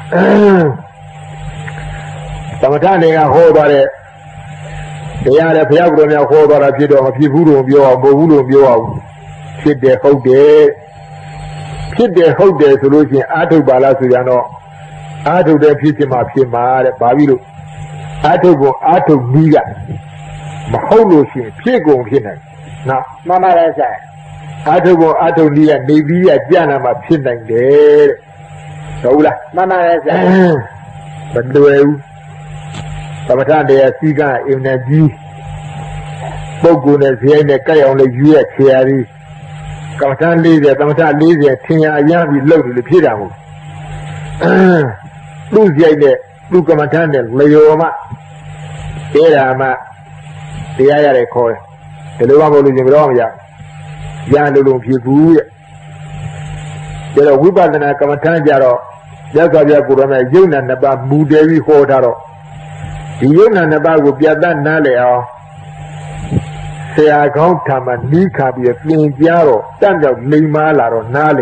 ကမ္မထန်တွေကဟောသွားတဲ့တရားလည်းဘုရားကိုယ်တော်များဟောသွားတာဖြစ်တော့မဖြစ်ဘူးလို့ပြောအောင်မဟုတ်ဘူးလို့ပြောအောင်ဖြစ်တယ်ဟုတ်တယ်ဖြစ်တယ်ဟုတ်တယ်ဆိုလို့ရှိရင်အာထုပ်ပါလားဆိုရင်တော့အာထုပ်တဲ့ဖြစ်ဖြစ်မှဖြစ်မှာတဲ့ဘာဖြစ်လို့အာထုပ်ကိုအာထုပ်ကြီးကမဟုတ်လို့ရှိရင်ဖြစ်ကုန်ဖြစ်နိုင်နော်မှန်ပါတယ်ဆရာအာထုပ်ကိုအာထုပ်ကြီးကနေပြီးရကြနာမှဖြစ်နိုင်တယ်တဲ့ဟုတ်လားမှန်ပါတယ်ဆရာမလွယ်ဘူးသမထတရားစီကအင်နဲ့ကြီးပုဂ္ဂိုလ်နဲ့ဇေယျနဲ့ကြိုက်အောင်လေးရွေးရချေရသည်ကမ္မထ၄၀သမထ၄၀ထင်ရအရမ်းပြီးလှုပ်တယ်လို့ဖြစ်တာမဟုတ်လူရိုက်တဲ့လူကမ္မထမ်းတဲ့လျော်မှအဲ့ဒါမှတရားရတယ်ခေါ်တယ်ဒီလိုမှမဟုတ်လို့ရှင်ဘယ်တော့မှမရရလုံးလုံးဖြစ်ဘူးတဲ့ဒါတော့ဝိပဿနာကမ္မထမ်းကြတော့ရသော်ပြကိုယ်တော်မြတ်ယုံနာနှစ်ပါးမူတည်ပြီးဟောထားတော့ဒီယုံနာနှစ်ပါးကိုပြတ်တတ်နားလည်အောင်ဆရာကောင်းထာမနီးခါပြီးပြင်ကြားတော့တန့်ပြောက်လိမ်မာလာတော့နားလေ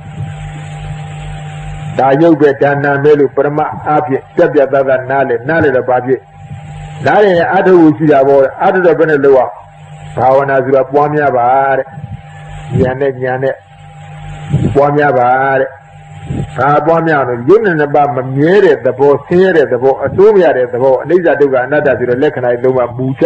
ဒါယုတ်တဲ့ဒါနာမဲလို့ပရမအားဖြင့်ပြတ်ပြတ်သားသားနားလေနားလေတော့ဘာဖြစ်နားရင်အထုပ်ကိုရှိတာပေါ့အထုပ်တော့ဘယ်နဲ့လို့ဘာဝနာဆိုတာပွားများပါတဲ့ဉာဏ်နဲ့ဉာဏ်နဲ့ပွားများပါတဲ့ဒါပွားများလို့ယုံနဲ့နှစ်ပါးမမြဲတဲ့သဘောဆင်းရဲတဲ့သဘောအတိုးမရတဲ့သဘောအနိစ္စဒုက္ခအနတ္တဆိုတဲ့လက္ခဏာတွေလုံးဝမူချ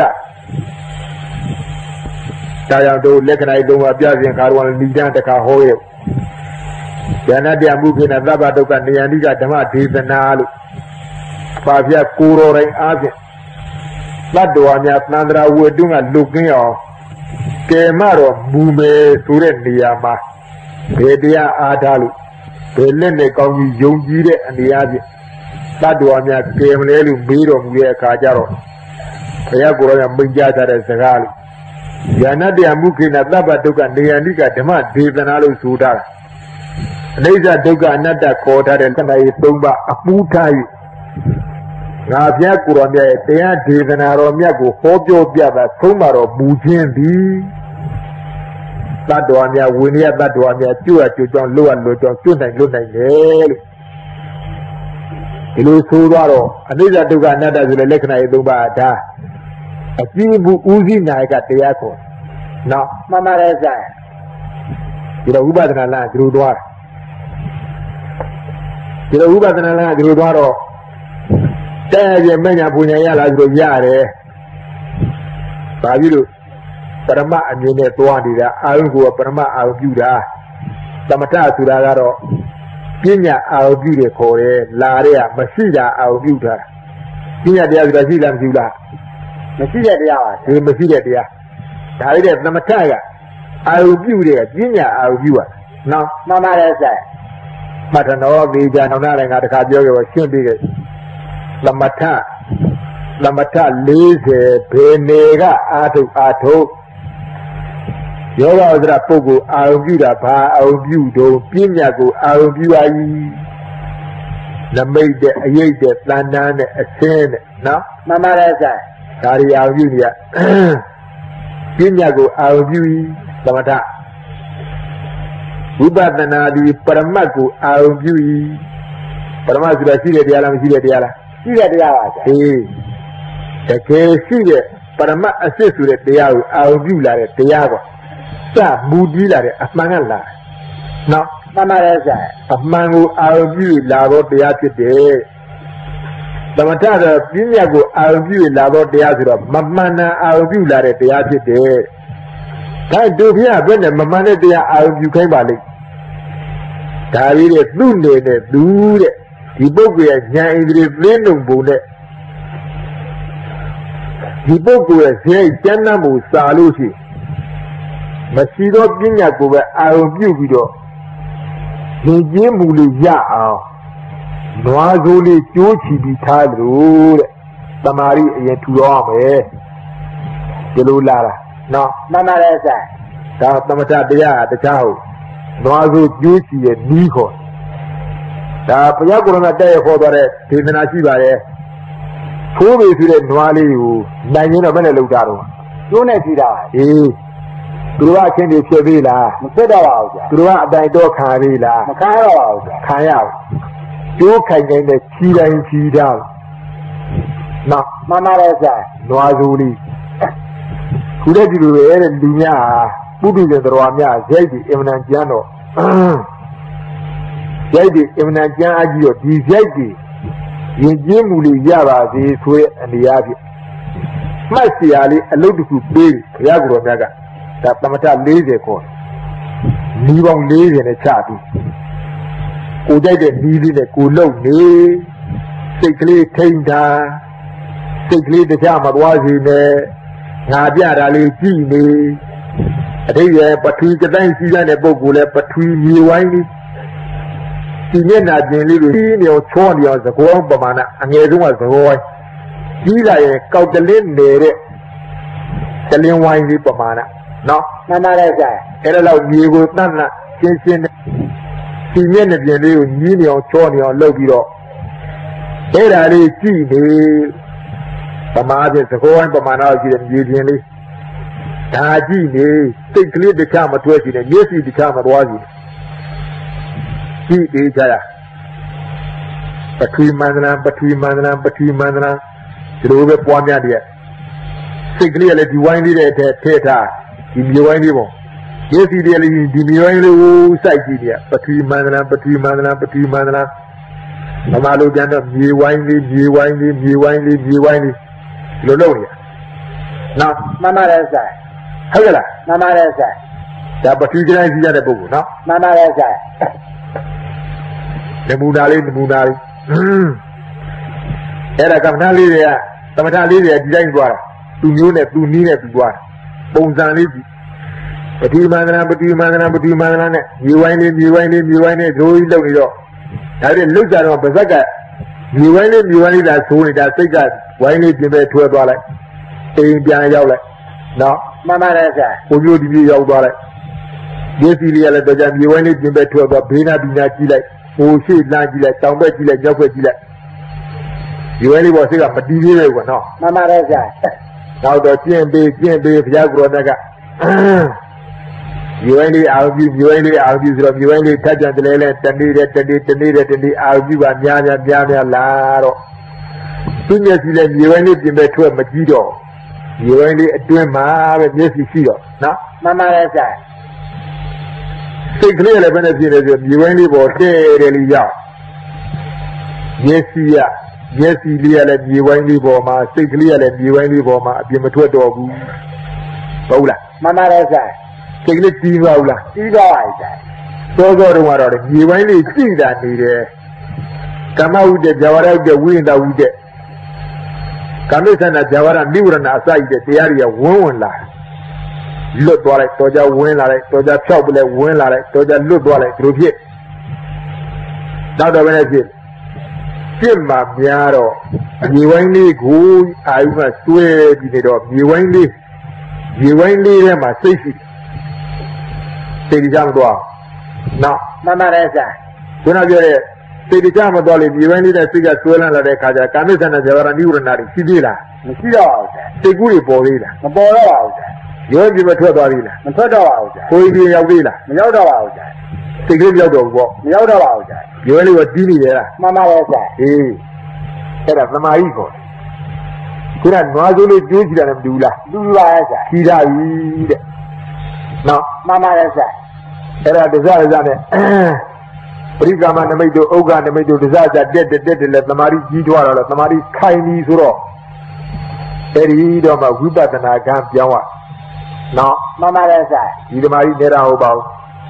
ဒါကြောင့်တို့လက္ခဏာတွေလုံးဝပြပြင်ခါတော်နိဒန်းတခါဟောရဲ့ဉာဏတရားမှုဖြစ်တဲ့သဗ္ဗဒုက္ခနေယန္တိကဓမ္မဒေသနာလို့ပါပြကိုတော်တိုင်းအားဖြင့်သတ္တဝါများသန္တရာဝေတုကလွတ်ကင်းအောင်ကဲမတော့မူမယ်ဆိုတဲ့နေရာမှာဘယ်တရားအားထားလို့ဘယ်လက်နဲ့ကောင်းကြီးယုံကြည်တဲ့အနေအချင်းသတ္တဝါများကဲမလဲလို့မေးတော်မူတဲ့အခါကျတော့ဘုရားကိုယ်တော်ကမိန့်ကြားထားတဲ့စကားလို့ဉာဏတရားမှုခိနသဗ္ဗဒုက္ခနေယန္တိကဓမ္မဒေသနာလို့ဆိုတာအနိစ္စဒုက္ခအနတ္တခေါ်ထားတဲ့ခန္ဓာရေးသုံးပါအပူထား၍ငါဘုရားကိုယ်တော်မြတ်ရဲ့တရားဒေသနာတော်မြတ်ကိုဟောပြောပြတာသုံးပါတော်မူခြင်းသည်တတ္တဝါများဝိနည်းတတ္တဝါများကျွတ်ကျွတ်ကြောင်းလွတ်လွတ်ကြောင်းကျွတ်နိုင်လွတ်နိုင်တယ်လို့ဒီလိုဆိုတော့အနိစ္စဒုက္ခအနတ္တဆိုတဲ့လက္ခဏာရေးသုံးပါးဒါအကြည့်ဘူးဥသိနာကတရားခေါ်နော်မှန်ပါတယ်ဆရာဒီတော့ဝိပဿနာလားဒီလိုသွားဒီလိုဝိပဿနာလားဒီလိုသွားတော့တဲ့ပြမညာပူညာရလာဆိုတော့ရတယ်ဘာဖြစ်လို့ပရမအမြင်နဲ့သွားနေတာအာယုကိုပရမအာယုပြုတာသမထဆိုတာကတော့ပညာအာယုပြုတယ်ခေါ်တယ်လာတဲ့ကမရှိတာအာယုပြုတာပညာတရားဆိုတာရှိလားမရှိဘူးလားမရှိတဲ့တရားပါဒီမရှိတဲ့တရားဒါလေးတဲ့သမထကအာယုပြုတယ်ပညာအာယုပြုတာနော်မှန်ပါတယ်ဆရာမှတ်တော်သေးကြအောင်လည်းငါတခါပြောခဲ့ပါရှင်းပြီးခဲ့သမထသမထ၄၀ဘယ်နေကအာထုအာထုယောဂဥဒ္ဒရာပုဂ္ဂိုလ်အာယုပြုတာဘာအာယုပြုတော့ပညာကိုအာယုပြုပါ၏နမိတ်တဲ့အယိတ်တဲ့တဏ္ဍာနဲ့အစင်းနဲ့နော်မှန်ပါတယ်ဆရာဒါရီအာယုပြုနေရပညာကိုအာယုပြု၏သမထဝိပဿနာဒီပရမတ်ကိုအာယုပြု၏ပရမတ်ဆိုတာရှိတဲ့တရားလားမရှိတဲ့တရားလားရှိတဲ့တရားပါဆရာအေးတကယ်ရှိတဲ့ပရမတ်အစစ်ဆိုတဲ့တရားကိုအာယုပြုလာတဲ့တရားကစမူတည်လာတဲ့အမှန်ကလာနော်မှန်ပါတယ်ဆရာအမှန်ကိုအာယုပြုလာတော့တရားဖြစ်တယ်သမထတော့ပညာကိုအာယုပြုလာတော့တရားဆိုတော့မမှန်တာအာယုပြုလာတဲ့တရားဖြစ်တယ်ဒါတို့ဘုရားဘယ်နဲ့မမှန်တဲ့တရားအာယုပြုခိုင်းပါလိမ့်ဒါလေးတဲ့သူ့နေနဲ့သူတဲ့ဒီပုဂ္ဂိုလ်ရဲ့ဉာဏ်ဣန္ဒြေသင်းလုံးပုံနဲ့ဒီပုဂ္ဂိုလ်ရဲ့ဇေယျကျမ်းမ်းမှုစာလို့ရှိမရှိတော့ပညာကိုပဲအာရုံပြုပြီးတော့ဉာဏ်ကျင်းမှုလေးရအောင်နွားစိုးလေးကြိုးချီပြီးထားလို့တဲ့တမာရီအရင်ထူတော့မယ်ဒီလိုလာတာနော်မှန်ပါတယ်ဆရာဒါသမထတရားတခြားဟုတ်နွားစိုးကြိုးချီရဲ့နီးခေါ်ဒါဘုရားကိုယ်တော်ကတဲ့ခေါ်သွားတဲ့ဒေသနာရှိပါတယ်ဖိုးပေဆိုတဲ့နွားလေးကိုနိုင်ရင်တော့ဘယ်နဲ့လောက်တာတော့ကျိုးနဲ့ကြည့်တာအေးသူတို့ကအချင်းတွေဖြစ်သေးလားမဖြစ်တော့ပါဘူးကြာသူတို့ကအတိုင်တော့ခံသေးလားမခံရတော့ပါဘူးကြာခံရဘူးကျိုးခိုင်ခိုင်နဲ့ချီတိုင်းချီတာနော်မှန်ပါတယ်ကြာနွားစိုးလေးခုတည်းဒီလိုပဲတဲ့လူများပုထုဇဉ်တော်များရိုက်ပြီးအင်မတန်ကျမ်းတော့ရိုက်ပြီးအင်မတန်ကျမ်းအကြီးတော့ဒီရိုက်ပြီးရင်ကျင်းမှုလေးရပါစေဆိုတဲ့အနေအချင်းမှတ်စရာလေးအလုပ်တစ်ခုပေးဘုရားကိုယ်တော်မြတ်ကဒါသမထ၄၀ခေါ်နီးပေါင်း၄၀နဲ့ချပြီးကိုကြိုက်တဲ့နီးလေးနဲ့ကိုလုံနေစိတ်ကလေးထိန်တာစိတ်ကလေးတခြားမသွားစေနဲ့ငါပြတာလေးကြည့်နေအတိတ်ရဲ့ပထဝီကတိုင်းစီးတဲ့ပုဂ္ဂိုလ်လဲပထဝီမြေဝိုင်းလေးဒီမျက်နှာပြင်လေးတွေကြီးနေအောင်ချောနေအောင်သကောပမာဏအငယ်ဆုံးကသကောကြီးလာရင်ကောက်တလင်းနေတဲ့တလင်းဝိုင်းလေးပမာဏနော်မှန်ပါတယ်ဆရာအဲ့ဒါတော့မြေကိုတတ်တတ်ရှင်းရှင်းဒီမျက်နှာပြင်လေးကိုကြီးနေအောင်ချောနေအောင်လုပ်ပြီးတော့အဲ့ဒါလေးကြည့်နေပမာဏသကောဝိုင်းပမာဏရှိတဲ့မြေပြင်လေးဒါကြည့်နေစိတ်ကလေးတစ်ခါမတွဲစီနဲ့မျက်စိတစ်ခါမသွားစီကြည့်သေးကြရပထဝီမန္တနာပထဝီမန္တနာပထဝီမန္တနာဒီလိုပဲပွားများတယ်စိတ်ကလေးလည်းဒီဝိုင်းလေးတဲ့ထည့်ထားဒီမြေဝိုင်းလေးပေါ့မျက်စိလေးလည်းဒီမြေဝိုင်းလေးကိုစိုက်ကြည့်တယ်ပထဝီမန္တနာပထဝီမန္တနာပထဝီမန္တနာမမလိုပြန်တော့မြေဝိုင်းလေးမြေဝိုင်းလေးမြေဝိုင်းလေးမြေဝိုင်းလေးဒီလိုလုပ်နေရနော်မှန်ပါတယ်ဆရာဟုတ်ကဲ့လားမှန်ပါတယ်ဆရာဒါပထဝီတိုင်းကြီးရတဲ့ပုဂ္ဂိုလ်နော်မှန်ပါတယ်ဆရာနမူနာလေးနမူနာလေးအဲ့ဒါကမ္မထာလေးတွေကသမထလေးတွေဒီတိုင်းသွားတာသူမျိုးနဲ့သူနီးနဲ့သူသွားတာပုံစံလေးကြည့်ပထဝီမန္တနာပထဝီမန္တနာပထဝီမန္တနာနဲ့မြေဝိုင်းလေးမြေဝိုင်းလေးမြေဝိုင်းလေးဒိုးကြီးလုပ်နေတော့ဒါတွေလုတ်ကြတော့ပါဇက်ကမြေဝိုင်းလေးမြေဝိုင်းလေးသာဆိုးနေတာစိတ်ကဝိုင်းလေးပြင်ပဲထွဲသွားလိုက်အိမ်ပြန်ရောက်လိုက်နော်မှန်ပါတယ်ဆရာဘုံမျိုးဒီပြေရောက်သွားလိုက်မျက်စိလေးကလည်းတော့ကြမြေဝိုင်းလေးပြင်ပဲထွဲသွားဘေးနာပညာကြည့်လိုက်ဟိုရှိလမ်းကြည့်လိုက်တောင်ဘက်ကြည့်လိုက်မြောက်ဘက်ကြည့်လိုက်ဒီဝဲလေးပေါ်စိတ်ကမတီးသေးဘူးကွာနော်မှန်ပါတယ်ဆရာနောက်တော့ကျင့်ပေးကျင့်ပေးဘုရားကိုယ်တော်ကဒီဝဲလေးအာရုံပြုဒီဝဲလေးအာရုံပြုဆိုတော့ဒီဝဲလေးထပ်ပြန်တလဲလဲတနေ့တဲ့တနေ့တနေ့တဲ့တနေ့အာရုံပြုပါများများများများလာတော့သူမျက်စိနဲ့ဒီဝဲလေးပြင်ပဲထွက်မကြည့်တော့ဒီဝဲလေးအတွင်းမှာပဲမျက်စိရှိတော့နော်မှန်ပါတယ်ဆရာစိတ်ကလေးလည်းဘယ်နဲ့ဖြစ်လဲဆိုမြေဝိုင်းလေးပေါ်တဲ့တယ်လေးရောက်မျက်စိရမျက်စိလေးကလည်းမြေဝိုင်းလေးပေါ်မှာစိတ်ကလေးကလည်းမြေဝိုင်းလေးပေါ်မှာအပြင်မထွက်တော့ဘူးဟုတ်လားမှန်ပါတယ်ဆရာစိတ်ကလေးကြီးသွားဘူးလားကြီးသွားပါဆရာစောစောတုန်းကတော့မြေဝိုင်းလေးကြည့်တာနေတယ်ကမ္မဝိတ္တဇဝရဝိတ္တဝိညာဉ်ဝိတ္တကာမိသနာဇဝရနိဝရဏအစရှိတဲ့တရားတွေကဝန်းဝင်လာလွတ်သွားလိုက်တော်ကြဝင်းလာလိုက်တော်ကြဖြောက်ပလဲဝင်းလာလိုက်တော်ကြလွတ်သွားလိုက်ဒီလိုဖြစ်နောက်တော့ဘယ်နဲ့ဖြစ်ပြစ်မှာများတော့မြေဝိုင်းလေးကိုအာယုကဆွဲပြီးနေတော့မြေဝိုင်းလေးမြေဝိုင်းလေးထဲမှာစိတ်ရှိစိတ်ကြမသွားနော်မှန်ပါတယ်ဆရာခုနပြောတဲ့စိတ်ကြမသွားလေမြေဝိုင်းလေးနဲ့စိတ်ကဆွဲလန်းလာတဲ့ခါကျကာမိသနာဇဝရနိဝရဏတွေရှိသေးလားမရှိတော့ပါဘူးဆရာစိတ်ကူးတွေပေါ်သေးလားမပေါ်တော့ပါဘူးဆရာရောပြမထွက်သွားပြီလားမထွက်တော့ပါဘူးဆရာကိုယ်ကြီးရောက်သေးလားမရောက်တော့ပါဘူးဆရာစိတ်ကလေးမရောက်တော့ဘူးပေါ့မရောက်တော့ပါဘူးဆရာရောလေးကတီးနေတယ်လားမှန်ပါရဲ့ဆရာအေးအဲ့ဒါသမာဓိခေါ်ခုနနွားစိုးလေးကျိုးကြည့်တာလည်းမတူဘူးလားတူပါရဲ့ဆရာကြည့်တာပြီတဲ့နော်မှန်ပါရဲ့ဆရာအဲ့ဒါတစားတစားနဲ့ပရိကာမနမိတ်တို့ဥက္ကနမိတ်တို့တစားစားတက်တက်တက်တယ်လေသမာဓိကြီးထွားတော့သမာဓိခိုင်ပြီဆိုတော့အဲ့ဒီတော့မှဝိပဿနာကံပြောင်းရနော်မှန်ပါတယ်ဆရာဒီဓမ္မကြီးနေတာဟုတ်ပါ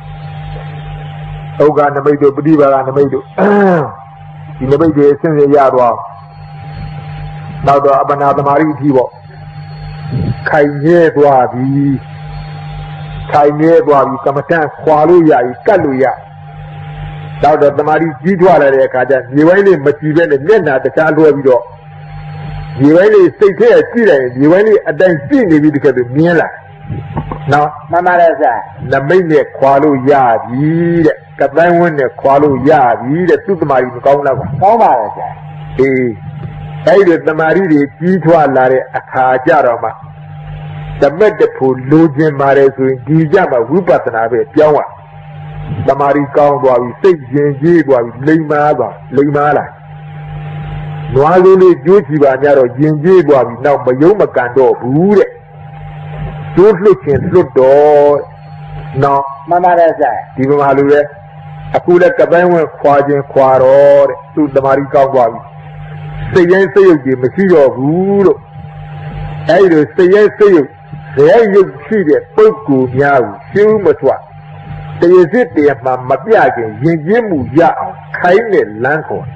ဘူးဥက္ကနမိတ်တို့ပฏิဘာကနမိတ်တို့ဒီနမိတ်တွေအစဉ်စဉ်ရသွားနောက်တော့အပနာသမารိအထိပေါ့ခိုင်မြဲသွားပြီခိုင်မြဲသွားပြီကမ္မဋ္ဌာန်းခွာလို့ရပြီကတ်လို့ရနောက်တော့သမารိကြီးထွားလာတဲ့အခါကျမြေဝိုင်းလေးမကြည့်ပဲနဲ့မျက်နှာတခြားလွှဲပြီးတော့မြေဝိုင်းလေးစိတ်ထဲကြည့်လိုက်ရင်မြေဝိုင်းလေးအတိုင်းကြည့်နေပြီတကယ်လို့မြင်လာနော်မှန်ပါတယ်ဆရာနမိတ်နဲ့ခွာလို့ရပြီတဲ့ကတိုင်းဝင်းနဲ့ခွာလို့ရပြီတဲ့သူ့တမာရီမကောင်းတော့ကွာကောင်းပါတယ်ဆရာအေးအဲ့ဒီတမာရီတွေကြီးထွားလာတဲ့အခါကြတော့မှဓမ္မတဖို့လိုချင်ပါတယ်ဆိုရင်ဒီကြမှာဝိပဿနာပဲပြောင်းရတမာရီကောင်းသွားပြီစိတ်ရင်ကြီးသွားပြီလိမ္မာသွားလိမ္မာလာနွားလေးလေးကြိုးချီပါများတော့ရင်ကြီးသွားပြီနောက်မယုံမကန်တော့ဘူးတဲ့ကျိုးလွတ်ခြင်းလွတ်တော့နော်မှန်ပါတယ်ဆရာဒီမှာလူရဲ့အခုလည်းကပိုင်းဝင်ခွာခြင်းခွာတော့တဲ့သူ့တမာရီကောင်းသွားပြီစိတ်ရိုင်းစိတ်ရုပ်ကြီးမရှိတော့ဘူးလို့အဲဒီလိုစိတ်ရိုင်းစိတ်ရုပ်ဇေယျရုပ်ရှိတဲ့ပုဂ္ဂိုလ်များကိုရှင်းမထွက်တရစစ်တရမှမပြခင်ယဉ်ကျေးမှုရအောင်ခိုင်းတဲ့လမ်းခေါ်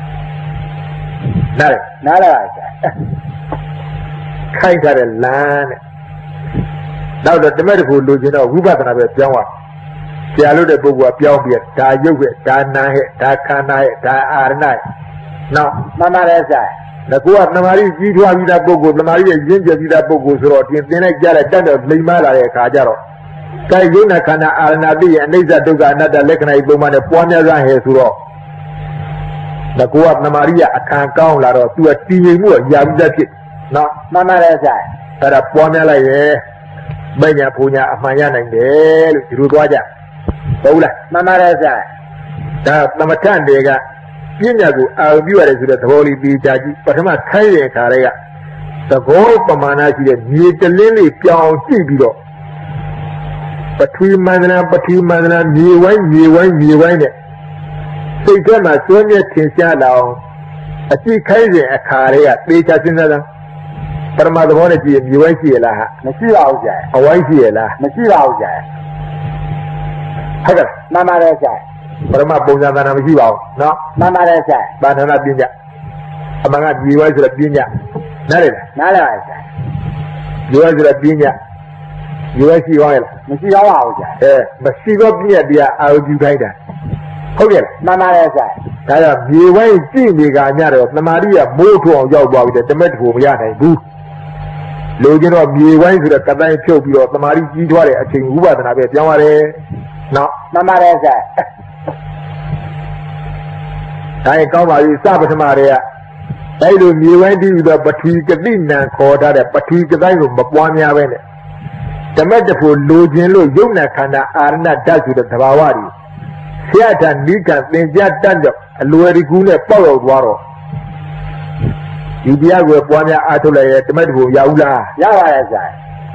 နားနားလားဆရာခိုင်းထားတဲ့လမ်းတဲ့နောက်တော့တမက်တခုလိုချင်တော့ဝိပဿနာပဲပြောင်းသွားကြာလို့တဲ့ပုဂ္ဂိုလ်ကပြောင်းပြီးဒါရုပ်ပဲဒါနာဟဲ့ဒါခန္ဓာဟဲ့ဒါအာရဏဟဲ့နော်မှန်ပါတယ်ဆရာငါကသမာဓိကြီးထွားပြီးသားပုဂ္ဂိုလ်သမာဓိရဲ့ရင်းကျက်ပြီးသားပုဂ္ဂိုလ်ဆိုတော့တင်သင်လိုက်ကြတဲ့တတ်တော့လိမ္မာလာတဲ့အခါကျတော့ဒါယုံနာခန္ဓာအာရဏတိရဲ့အနိစ္စဒုက္ခအနတ္တလက္ခဏာကြီးပုံမှန်နဲ့ပွားများစွာဟဲ့ဆိုတော့ငါကသမာဓိရဲ့အခါကောင်းလာတော့သူကတည်ငြိမ်မှုရပြီးသားဖြစ်နော်မှန်ပါတယ်ဆရာအဲ့ဒါပွားများလိုက်ရဲ့မညာပူညာအမှန်ရနိုင်တယ်လို့ဒီလိုသွားကြဟုတ်လားမှန်ပါတယ်ဆရာဒါသမထတွေကပညာကိုအာရုံပြုရတယ်ဆိုတဲ့သဘောလေးပြီးကြကြည့်ပထမခိုင်းတဲ့ခါတွေကသဘောပမာဏရှိတဲ့မြေတလင်းလေးပြောင်းကြည့်ပြီးတော့ပထဝီမန္တနာပထဝီမန္တနာမြေဝိုင်းမြေဝိုင်းမြေဝိုင်းနဲ့စိတ်ထဲမှာစွန့်မြတ်ထင်ရှားလာအောင်အကြည့်ခိုင်းတဲ့အခါတွေကသေချာစဉ်းစားတာပရမသဘောနဲ့ကြည့်ရင်မြေဝိုင်းရှိရလားဟာမရှိပါဘူးဆရာအဝိုင်းရှိရလားမရှိပါဘူးဆရာဟုတ်ကဲ့မှန်ပါတယ်ဆရာပရမပုံစံသာနာမရှိပါဘူးနော်မှန်ပါတယ်ဆရာဘာသာနာပညာအမှန်ကမြေဝိုင်းဆိုတဲ့ပညာနားလည်လားနားလည်ပါဆရာမြေဝိုင်းဆိုတဲ့ပညာမြေဝိုင်းရှိရောလားမရှိတော့ပါဘူးဆရာအဲမရှိတော့ပညာတရားအာရုံပြုခိုင်းတာဟုတ်ကဲ့မှန်ပါတယ်ဆရာဒါကြောင့်မြေဝိုင်းကြည့်နေကြညတော့သမာဓိကမိုးထွန်းအောင်ရောက်သွားပြီတဲ့တမက်တဖို့မရနိုင်ဘူးလူကျင်တော့မြေဝိုင်းဆိုတဲ့ကတိုင်းဖြုတ်ပြီးတော့သမာဓိကြီးထွားတဲ့အချိန်ဥပဒနာပဲပြောင်းရတယ်နော်မှန်ပါတယ်ဆရာဒါရင်ကောင်းပါပြီစပထမတွေကအဲ့လိုမြေဝိုင်းပြီးတော့ပထဝီကတိနံခေါ်ထားတဲ့ပထဝီကတိုင်းကိုမပွားများပဲနဲ့ဓမ္မတဖို့လိုခြင်းလို့ယုံနာခန္ဓာအာရဏဓာတ်ဆိုတဲ့သဘာဝတွေဆရာတန်နိကသင်ကြားတတ်တော့အလွယ်တကူနဲ့ပေါက်ရောက်သွားတော့ဒီတရားကိုပွားများအားထုတ်လိုက်ရဲ့ဓမ္မတဖို့ရဘူးလားရပါရဲ့ဆရာ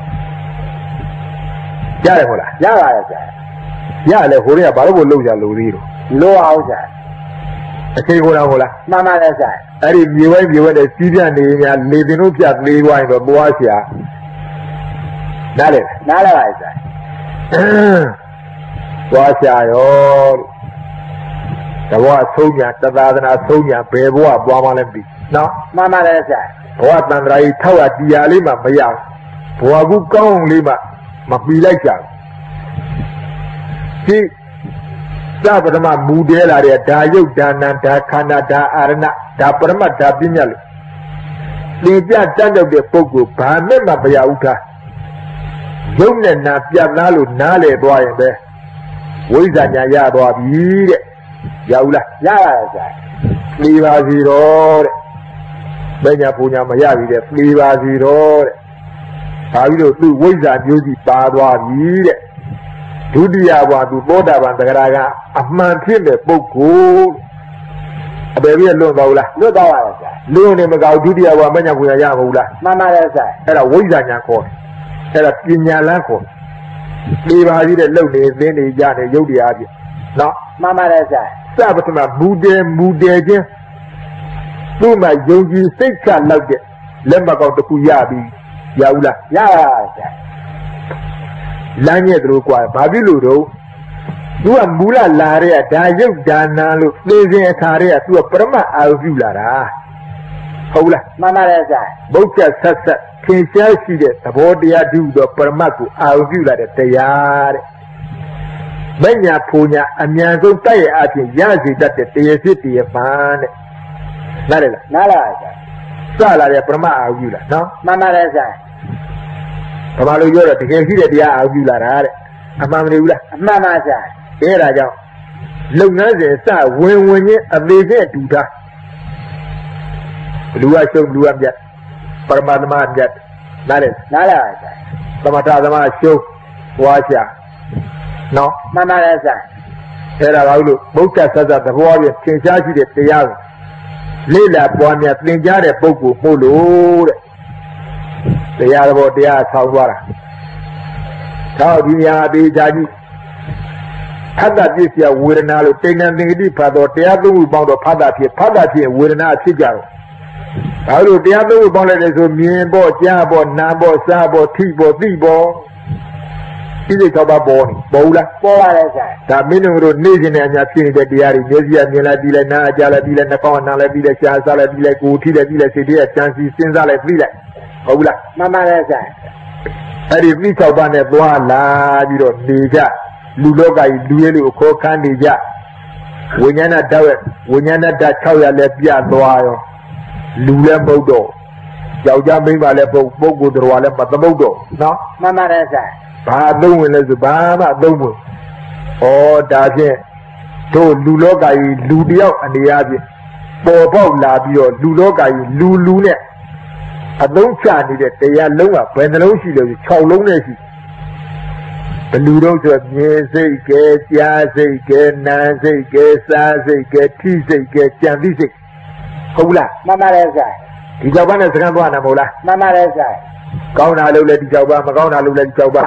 ရတယ်ဟုတ်လားရပါရဲ့ဆရာရလေဟိုတွေကဘာလို့ကိုလှုပ်ကြလို့သေးတော့လိုအောင်ဆရာအချိန်ကိုတော့ဟုတ်လားမှန်ပါတယ်ဆရာအဲ့ဒီမြေဝိုင်းမြေဝိုင်းနဲ့စီးပြနေများလေပင်တို့ပြသေးသွားရင်တော့ပွားဆရာနားလေနားလေပါဆရာပွားဆရာရောတဘဝဆုံးညာတသာသနာဆုံးညာဘယ်ဘဝပွားမှလည်းပြီနော်မှန်ပါတယ်ဆရာဘဝတန်ត្រာကြီးထောက်ရတရားလေးမှမရဘူးဘဝကူကောင်းလေးမှမပီလိုက်ကြဘူးဒီသဗ္ဗဓမ္မမူတဲလာတဲ့ဒါယုတ်ဒါနံဒါခန္ဓာဒါအာရဏဒါပရမတ်ဒါပညာလို့သင်ပြတတ်တဲ့ပုဂ္ဂိုလ်ဘာနဲ့မှမရဘူးသားယုတ်နဲ့နာပြတ်သားလို့နားလေသွားရင်ပဲဝိဇ္ဇာညာရသွားပြီတဲ့ရဘူးလားရပါတယ်ဆရာပြေပါစီတော့တဲ့ဘယ်ညာပူညာမရပြီတဲ့ပြေပါစီတော့တဲ့ဘာပြီးလို့သူ့ဝိဇ္ဇာမျိုးကြီးပါသွားပြီတဲ့ဒုတိယဘဝသူသောတာပန်သဂရကအမှန်ဖြစ်တဲ့ပုဂ္ဂိုလ်အပေပြည့်လွတ်သွားဘူးလားလွတ်သွားပါရဲ့ဆရာလွတ်နေမကောက်ဒုတိယဘဝမညာပူညာရမဟုတ်လားမှန်ပါတယ်ဆရာအဲ့ဒါဝိဇ္ဇာညာခေါ်တယ်အဲ့ဒါပညာလန်းခေါ်ပြေပါစီတဲ့လုံနေသင်နေကြတယ်ရုပ်တရားပြနော်မှန်ပါတယ်ဆရာစပထမမူတယ်မူတယ်ချင်းသူ့မှာယုံကြည်စိတ်ချလောက်တဲ့လက်မကောက်တစ်ခုရပြီရဘူးလားရပါပါဆရာလမ်းရဲ့တို့ကွာဘာဖြစ်လို့တော့သူကမူလလာတဲ့ဒါယုတ်ဒါနာလို့သိစဉ်အခါတွေကသူကပရမအာရုံပြုလာတာဟုတ်လားမှန်ပါတယ်ဆရာဗုဒ္ဓဆက်ဆက်သင်ရှားရှိတဲ့သဘောတရားတူတော့ပရမတ်ကိုအာရုံပြုလာတဲ့တရားတဲ့မညာဖူညာအမြန်ဆုံးတိုက်ရအချင်းရစီတတ်တဲ့တရားဖြစ်တရားမှန်တဲ့နားလေလားနားလားဆရာစလာတဲ့ပရမတ်အာရုံပြုလာနော်မှန်ပါတယ်ဆရာဘာမှလို့ပြောတော့တကယ်ရှိတဲ့တရားအာရုံပြုလာတာတဲ့အမှန်မနေဘူးလားအမှန်ပါဆရာအဲဒါကြောင့်လုပ်ငန်းစဉ်စဝင်ဝင်ချင်းအသေးစိတ်တူတာဘလူကရှုံးဘလူကပြတ်ပရမတ်သမပြတ်နားလေနားလားဆရာသမထသမရှုံးဝါရှာနော်မှန်ပါတယ်ဆရာအဲဒါဘာလို့ဗုဒ္ဓဆက်ဆက်သဘောပြသင်ရှားရှိတဲ့တရားကိုလေ့လာပွားများသင်ကြားတဲ့ပုဂ္ဂိုလ်မို့လို့တဲ့တရားတော်တရားဆောင်းသွားတာသောဒီညာအသေးချာကြီးဖတ်တာပြည့်စရာဝေဒနာလို့တိဏ္ဍသင်္ကတိဖတ်တော့တရားသုံးခုပေါင်းတော့ဖတ်တာဖြစ်ဖတ်တာဖြစ်ဝေဒနာဖြစ်ကြတော့ဒါလို့တရားသုံးခုပေါင်းလိုက်တယ်ဆိုမြင်ဖို့ကြားဖို့နားဖို့စားဖို့ထိဖို့သိဖို့ဒီစိတ်၆ပါးပေါ်နေပေါ်ဘူးလားပေါ်ပါတယ်ဆရာဒါမင်းတို့နေ့စဉ်နဲ့အများဖြစ်နေတဲ့တရားတွေမျက်စိကမြင်လိုက်ပြီးလိုက်နားအကြားလိုက်ပြီးလိုက်နှာခေါင်းကနားလိုက်ပြီးလိုက်ရှားစားလိုက်ပြီးလိုက်ကိုယ်ထိလိုက်ပြီးလိုက်စိတ်တွေကကြံစီစဉ်းစားလိုက်ပြီးလိုက်ဟုတ်ဘူးလားမှန်ပါတယ်ဆရာအဲ့ဒီမိ၆ပါးနဲ့သွားလာပြီးတော့နေကြလူလောကကြီးလူရဲလို့ခေါ်ခန်းနေကြဝိညာဏဓာတ်ရဲ့ဝိညာဏဓာတ်၆ရာလည်းပြသွားရောလူလည်းမဟုတ်တော့ယောက်ျားမိန်းမလည်းပုဂ္ဂိုလ်ပုဂ္ဂိုလ်တော်လည်းမသမုတ်တော့နော်မှန်ပါတယ်ဆရာဘာအသုံးဝင်လဲဆိုဘာမှအသုံးဝင်ဩဒါဖြင့်တို့လူလောကကြီးလူတယောက်အနေအချင်းပေါ်ပေါက်လာပြီးတော့လူလောကကြီးလူလူနဲ့အသုံးချနေတဲ့တရားလုံးကဘယ်နှလုံးရှိလို့၆လုံးနဲ့ရှိဘလူတော့ဆိုမြင်စိတ်ကဲကြားစိတ်ကဲနားစိတ်ကဲစားစိတ်ကဲထိစိတ်ကဲကြံသိစိတ်ဟုတ်လားမှန်ပါတယ်ဆရာဒီကြောက်ပါနဲ့စကားသွားနာမဟုတ်လားမှန်ပါတယ်ဆရာကောင်းတာလို့လည်းဒီကြောက်ပါမကောင်းတာလို့လည်းဒီကြောက်ပါ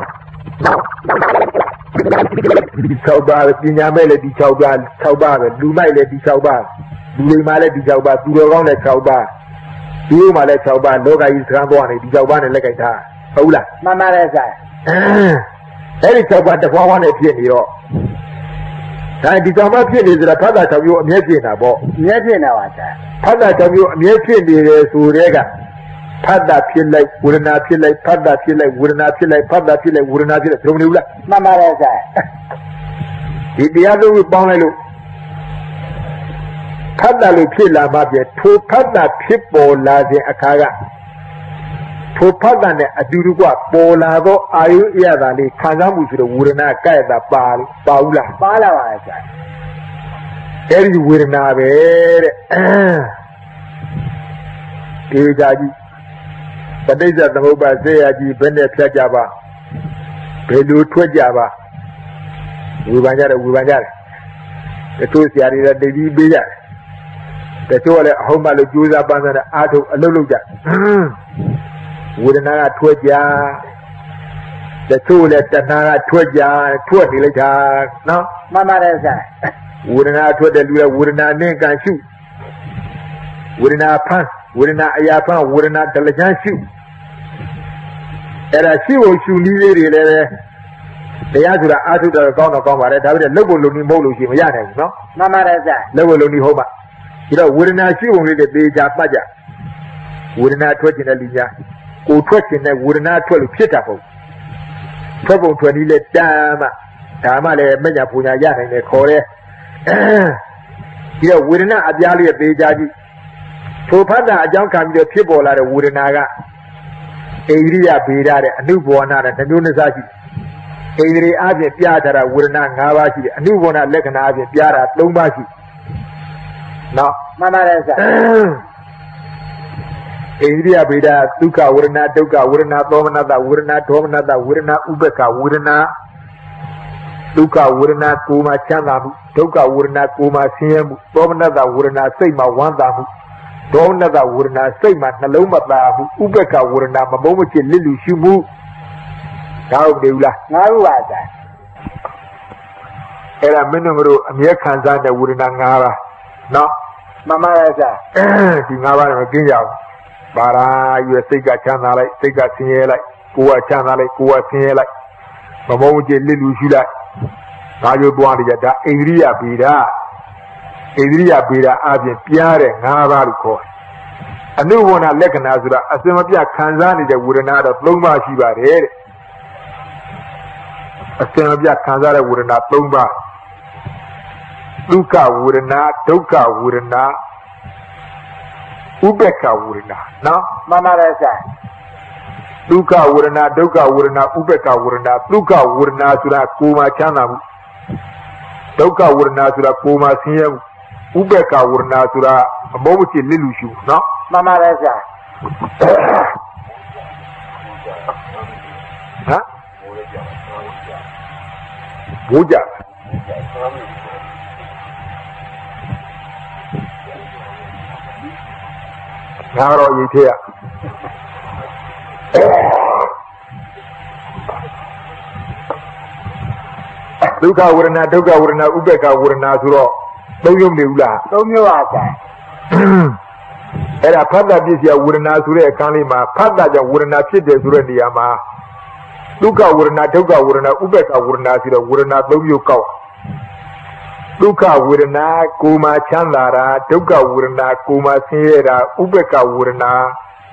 ဒီကြောက်ပါပညာမဲ့လည်းဒီကြောက်ပါကြောက်ပါပဲလူမိုက်လည်းဒီကြောက်ပါလူလိမ္မာလည်းဒီကြောက်ပါသူတော်ကောင်းလည်းကြောက်ပါဒီဥမှာလည်းကြောက်ပါလောကကြီးစကားသွားနေဒီကြောက်ပါနဲ့လက်ကြိုက်ထားဟုတ်လားမှန်ပါတယ်ဆရာအဲ့ဒီကြောက်ပါတပွားပွားနဲ့ဖြစ်နေတော့ဒါဒီကြောက်ပါဖြစ်နေဆိုတော့ဖတ်တာကြောက်မျိုးအမြဲဖြစ်နေတာပေါ့အမြဲဖြစ်နေတာပါဆရာဖတ်တာကြောင့်မျိုးအမြဲဖြစ်နေတယ်ဆိုတဲ့ကဖတ်တာဖြစ်လိုက်ဝေဒနာဖြစ်လိုက်ဖတ်တာဖြစ်လိုက်ဝေဒနာဖြစ်လိုက်ဖတ်တာဖြစ်လိုက်ဝေဒနာဖြစ်လိုက်ဘယ်လိုမနေဘူးလားမှန်ပါတယ်ဆရာဒီတရားလုံးကိုပေါင်းလိုက်လို့ဖတ်တာလို့ဖြစ်လာမှပြထိုဖတ်တာဖြစ်ပေါ်လာခြင်းအခါကထိုဖတ်တာနဲ့အတူတူကပေါ်လာသောအာယုအရသာလေးခံစားမှုဆိုတဲ့ဝေဒနာကဲ့တာပါပါဘူးလားပါလာပါဆရာအဲ့ဒီဝေဒနာပဲတဲ့ဒီကြကြီးပဋိစ္စသမုပ္ပါစေရကြီးဘယ်နဲ့ဖြတ်ကြပါဘယ်လိုထွက်ကြပါဝေဖန်ကြတယ်ဝေဖန်ကြတယ်တချို့ဆရာတွေကတတိပေးကြတယ်တချို့လည်းအဟုတ်မှလို့ကြိုးစားပန်းစားတဲ့အာထုအလုပ်လုပ်ကြဝေဒနာကထွက်ကြတချို့လည်းတဏှာကထွက်ကြထွက်နေလိုက်တာနော်မှန်ပါတယ်ဆရာဝေဒနာထွက်တဲ့လူကဝေဒနာနဲ့ကံရှုဝေဒနာဖန်ဝေဒနာအရာဖန်ဝေဒနာတလချမ်းရှုအဲ့ဒါရှုဖို့ရှုနည်းလေးတွေလည်းတရားဆိုတာအာထုတော်ကောင်းတော့ကောင်းပါတယ်ဒါပေမဲ့လုပ်ဖို့လုံနေမဟုတ်လို့ရှိရင်မရနိုင်ဘူးနော်မှန်ပါတယ်ဆရာလုပ်ဖို့လုံနေဟုတ်ပါဒီတော့ဝေဒနာရှုပုံလေးတွေသေချာပတ်ကြဝေဒနာထွက်ခြင်းတဲ့လူများကိုထွက်ခြင်းတဲ့ဝေဒနာထွက်လို့ဖြစ်တာပေါ့ထွက်ပုံထွက်နည်းလဲတာမှဒါမှလည်းမညာပူညာရနိုင်တယ်ခေါ်တယ်ဒီတော့ဝေဒနာအပြားလေးသေချာကြည့်ထိုဖတ်တာအကြောင်းခံပြီးတော့ဖြစ်ပေါ်လာတဲ့ဝေဒနာကဣရိယဗေဒတဲ့အနုဘောနာတဲ့နှမျိုးနှစ်စားရှိဣရိယအပြင်ပြထားတာဝေဒနာ၅ပါးရှိတယ်အနုဘောနာလက္ခဏာအပြင်ပြတာ၃ပါးရှိနော်မှန်ပါတယ်ဆရာဣရိယဗေဒဒုက္ခဝေဒနာဒုက္ခဝေဒနာသောမနတဝေဒနာဒေါမနတဝေဒနာဥပ္ပခဝေဒနာဒုက္ခဝေဒနာကိုယ်မှာချမ်းသာမှုဒုက္ခဝေဒနာကိုယ်မှာဆင်းရဲမှုသောမနတဝေဒနာစိတ်မှာဝမ်းသာမှုဒေါမနတဝေဒနာစိတ်မှာနှလုံးမသားမှုဥပ္ပခဝေဒနာမမုန်းမချစ်လစ်လူရှုမှုဒါဟုတ်တယ်လားငါ့ဟုတ်ပါဆရာအဲ့ဒါမင်းတို့အမြဲခံစားတဲ့ဝေဒနာ၅ပါးနော်မှန်ပါရဲ့ဆရာဒီ၅ပါးနဲ့မကင်းကြဘူးဘာသာရွယ်စိတ်ကချမ်းသာလိုက်စိတ်ကဆင်းရဲလိုက်ကိုယ်ကချမ်းသာလိုက်ကိုယ်ကဆင်းရဲလိုက်မမုန်းမချစ်လစ်လူရှုလိုက်ဒါကြိုးသွားနေကြဒါဣန္ဒြိယဗေဒဣန္ဒြိယဗေဒအပြင်ပြားတဲ့၅ပါးလို့ခေါ်တယ်အနုဝဏလက္ခဏာဆိုတာအစင်မပြခံစားနေတဲ့ဝေဒနာတော့၃ပါးရှိပါတယ်တဲ့အစင်မပြခံစားတဲ့ဝေဒနာ၃ပါးဒုက္ခဝေဒနာဒုက္ခဝေဒနာဥပ္ပခဝေဒနာနော်မှန်ပါတယ်ဆရာဒုက္ခဝေဒနာဒုက္ခဝေဒနာဥပ္ပခဝေဒနာဒုက္ခဝေဒနာဆိုတာကိုယ်မှာချမ်းသာမှုဒုက္ခဝေဒနာဆိုတာကိုယ်မှာဆင်းရဲမှုဥပ္ပခဝေဒနာဆိုတာအမောမချစ်လစ်လူရှုနော်မှန်ပါတယ်ဆရာဟမ်ဘိုးကြငါတော့ရေးသေးရဒုက္ခဝေဒနာဒုက္ခဝေဒနာဥပ္ပခဝေဒနာဆိုတော့သုံးမျိုးနေဘူးလားသုံးမျိုးပါဆရာအဲ့ဒါဖတ်တာပြည့်စရာဝေဒနာဆိုတဲ့အခန်းလေးမှာဖတ်တာကြောင့်ဝေဒနာဖြစ်တယ်ဆိုတဲ့နေရာမှာဒုက္ခဝေဒနာဒုက္ခဝေဒနာဥပ္ပခဝေဒနာဆိုတော့ဝေဒနာသုံးမျိုးကောက်ဒုက္ခဝေဒနာကိုယ်မှာချမ်းသာတာဒုက္ခဝေဒနာကိုယ်မှာဆင်းရဲတာဥပ္ပခဝေဒနာ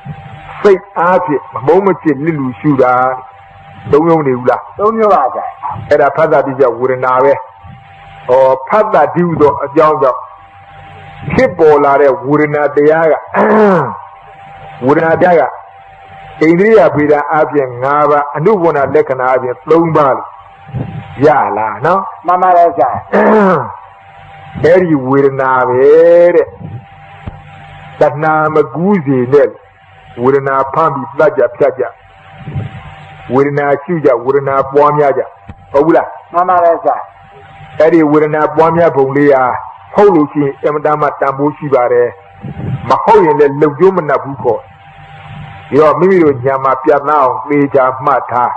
စိတ်အားဖြင့်မမုန်းမချစ်လစ်လူရှုတာသုံးမျိုးနေဘူးလားသုံးမျိုးပါဆရာအဲ့ဒါဖတ်တာတိကျဝေဒနာပဲဟောဖတ်တာတိဟုသောအကြောင်းကြောင့်ဖြစ်ပေါ်လာတဲ့ဝေဒနာတရားကဝေဒနာတရားကဣန္ဒြိယဗေဒအပြင်၅ပါးအနုဘောနာလက္ခဏာအပြင်၃ပါးရလားနော်မှန်ပါတယ်ဆရာအဲ့ဒီဝေဒနာပဲတဲ့တဏှာမကူးစေနဲ့ဝေဒနာဖမ်းပြီးပြတ်ကြဖြတ်ကြဝေဒနာရှိကြဝေဒနာပွားများကြဟုတ်ဘူးလားမှန်ပါတယ်ဆရာအဲ့ဒီဝေဒနာပွားများပုံလေးဟာဟုတ်လို့ရှိရင်အမတမတန်ဖိုးရှိပါတယ်မဟုတ်ရင်လည်းလုံကျိုးမနှက်ဘူးခေါ်ဒီတော့မိမိတို့ညာမှာပြတ်သားအောင်သေချာမှတ်ထား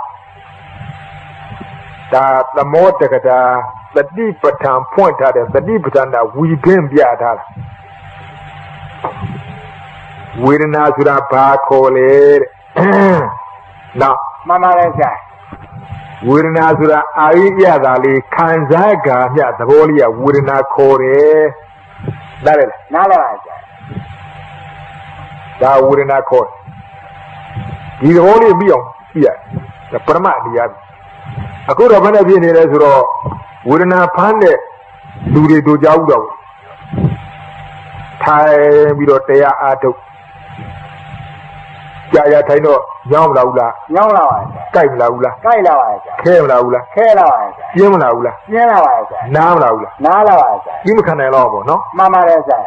ဒါသမောတက္ကတာသတိပဋ္ဌာန်ဖွင့်ထားတဲ့သတိပဋ္ဌာန်ကဝီပင်းပြထားတာဝေဒနာဆိုတာဘာခေါ်လဲတဲ့နော်မှန်ပါတယ်ဆရာဝေဒနာဆိုတာအာရိယသာလေးခံစားကြမြသဘောလေးကဝေဒနာခေါ်တယ်နားလည်လားနားလည်ပါဆရာဒါဝေဒနာခေါ်ဒီသဘောလေးပြီးအောင်ကြည့်ရပရမတ်တရားအခုတော့ဘယ်နဲ့ဖြစ်နေလဲဆိုတော့ဝေဒနာဖမ်းတဲ့လူတွေတို့ကြောက်တော့ထိုင်ပြီးတော့တရားအားထုတ်ကြာကြာထိုင်တော့ညောင်းမလာဘူးလားညောင်းလာပါဆရာကြိုက်မလာဘူးလားကြိုက်လာပါဆရာခဲမလာဘူးလားခဲလာပါဆရာပြင်းမလာဘူးလားပြင်းလာပါဆရာနားမလာဘူးလားနားလာပါဆရာဒီမခံနိုင်တော့ဘူးနော်မှန်ပါတယ်ဆရာ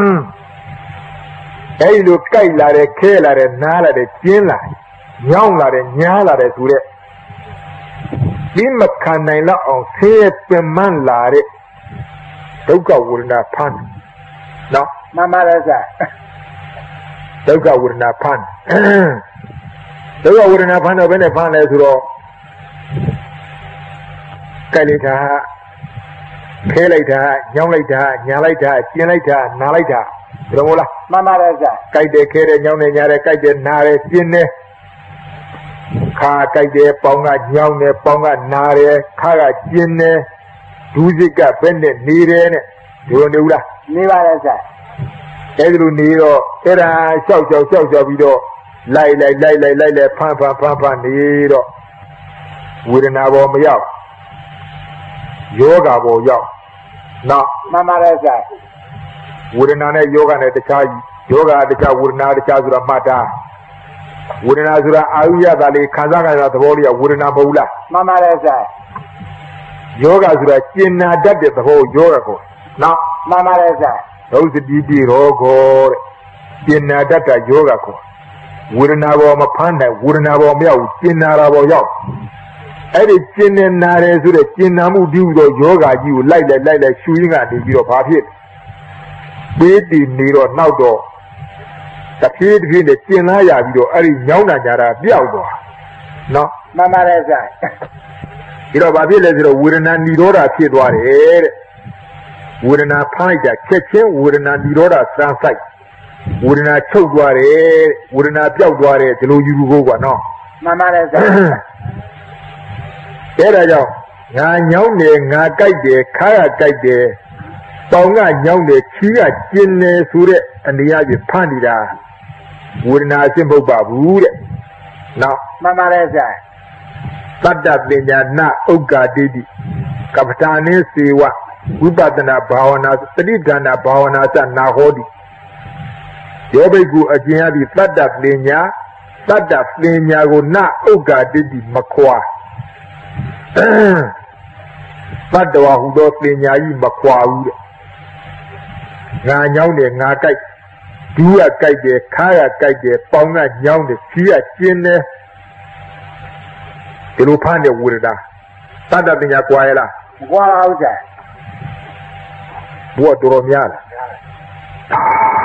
အဲဒီလိုကြိုက်လာတယ်ခဲလာတယ်နားလာတယ်ကျင်းလာညောင်းလာတယ်ညားလာတယ်ဆိုတဲ့ဒီမခံနိုင်တော့အောင်ဆင်းရဲပင်မလာတဲ့ဒုက္ခဝေဒနာဖမ်းနော်မှန်ပါတယ်ဆရာဒုက္ခဝေဒနာဖမ်းဒုက္ခဝေဒနာဖမ်းတော့ဘယ်နဲ့ဖမ်းလဲဆိုတော့ကြိုက်လိုက်တာခဲလိုက်တာညောင်းလိုက်တာညာလိုက်တာကျင်းလိုက်တာနားလိုက်တာဒီလိုမဟုတ်လားမှန်ပါတယ်ဆရာကြိုက်တယ်ခဲတယ်ညောင်းတယ်ညာတယ်ကြိုက်တယ်နားတယ်ကျင်းတယ်ခါကြိုက်တယ်ပေါင်းကညောင်းတယ်ပေါင်းကနားတယ်ခါကကျင်းတယ်ဒုစိကဘယ်နဲ့နေတယ်နဲ့ဒီလိုနေဘူးလားနေပါတယ်ဆရာအဲဒီလိုနေတော့အဲ့ဒါလျှောက်လျှောက်လျှောက်လျှောက်ပြီးတော့လိုက်လိုက်လိုက်လိုက်လိုက်လိုက်ဖမ်းဖမ်းဖမ်းဖမ်းနေတော့ဝေဒနာပေါ်မရောက်ယောဂပေါ်ရောက်နော်မှန်ပါတယ်ဆရာဝေဒနာနဲ့ယောဂနဲ့တခြားယောဂတခြားဝေဒနာတခြားဆိုတာမှတ်တာဝေဒနာဆိုတာအာရုယသာလေးခံစားကြတာသဘောလေးကဝေဒနာမဟုတ်လားမှန်ပါတယ်ဆရာယောဂဆိုတာကျင်နာတတ်တဲ့သဘောယောဂကိုနော်မှန်ပါတယ်ဆရာဒုစတိတိရောဂောတဲ့ကျင်နာတတ်တဲ့ယောဂကိုဝေဒနာပေါ်မဖမ်းနိုင်ဝေဒနာပေါ်မရောက်ကျင်နာတာပေါ်ရောက်အဲ့ဒီကျင်နေနာတယ်ဆိုတဲ့ကျင်နာမှုဒီဟုသောယောဂကြီးကိုလိုက်လိုက်လိုက်လိုက်ရှူရင်းကနေပြီးတော့ဘာဖြစ်ပေးတည်နေတော့နောက်တော့တစ်ပြေးတစ်ပြေးနဲ့ကျင်လာရပြီးတော့အဲ့ဒီညောင်းတာကြတာပြောက်သွားနော်မှန်ပါတယ်ဆရာဒီတော့ဘာဖြစ်လဲဆိုတော့ဝေဒနာនិရောဓဖြစ်သွားတယ်တဲ့ဝေဒနာဖမ်းလိုက်တာချက်ချင်းဝေဒနာនិရောဓစမ်းဆိုင်ဝေဒနာချုပ်သွားတယ်ဝေဒနာပြောက်သွားတယ်ဒီလိုယူဖို့ကွာနော်မှန်ပါတယ်ဆရာအဲ့ဒါကြောင့်ငါညောင်းတယ်ငါကြိုက်တယ်ခါရကြိုက်တယ်ပေါင်ကညောင်းတယ်ချီးကကျင်တယ်ဆိုတဲ့အနေအချင်းဖမ်းနေတာဝေဒနာအရှင်းပုတ်ပါဘူးတဲ့နော်မှန်ပါတယ်ဆရာသတ္တပညာနာဥက္ကာတိတိကပ္ပတာနေစေဝဝိပဿနာဘာဝနာသတိဒါနဘာဝနာသနာဟောတိယောဘိကုအကျဉ်းအပြီးသတ္တပညာသတ္တပညာကိုနာဥက္ကာတိတိမခွာသတ္တဝါဟူသောပညာကြီးမခွာဘူးတဲ့ငါညောင်းတယ်ငါကြိုက်ဒူးကကြိုက်တယ်ခါးကကြိုက်တယ်ပေါင်းကညောင်းတယ်ဖြီးကကျင်းတယ်ဒီလိုဖမ်းတဲ့ဝေဒနာသတ္တပညာကွာရလားမကွာပါဘူးဆရာဘုရားတော်များလား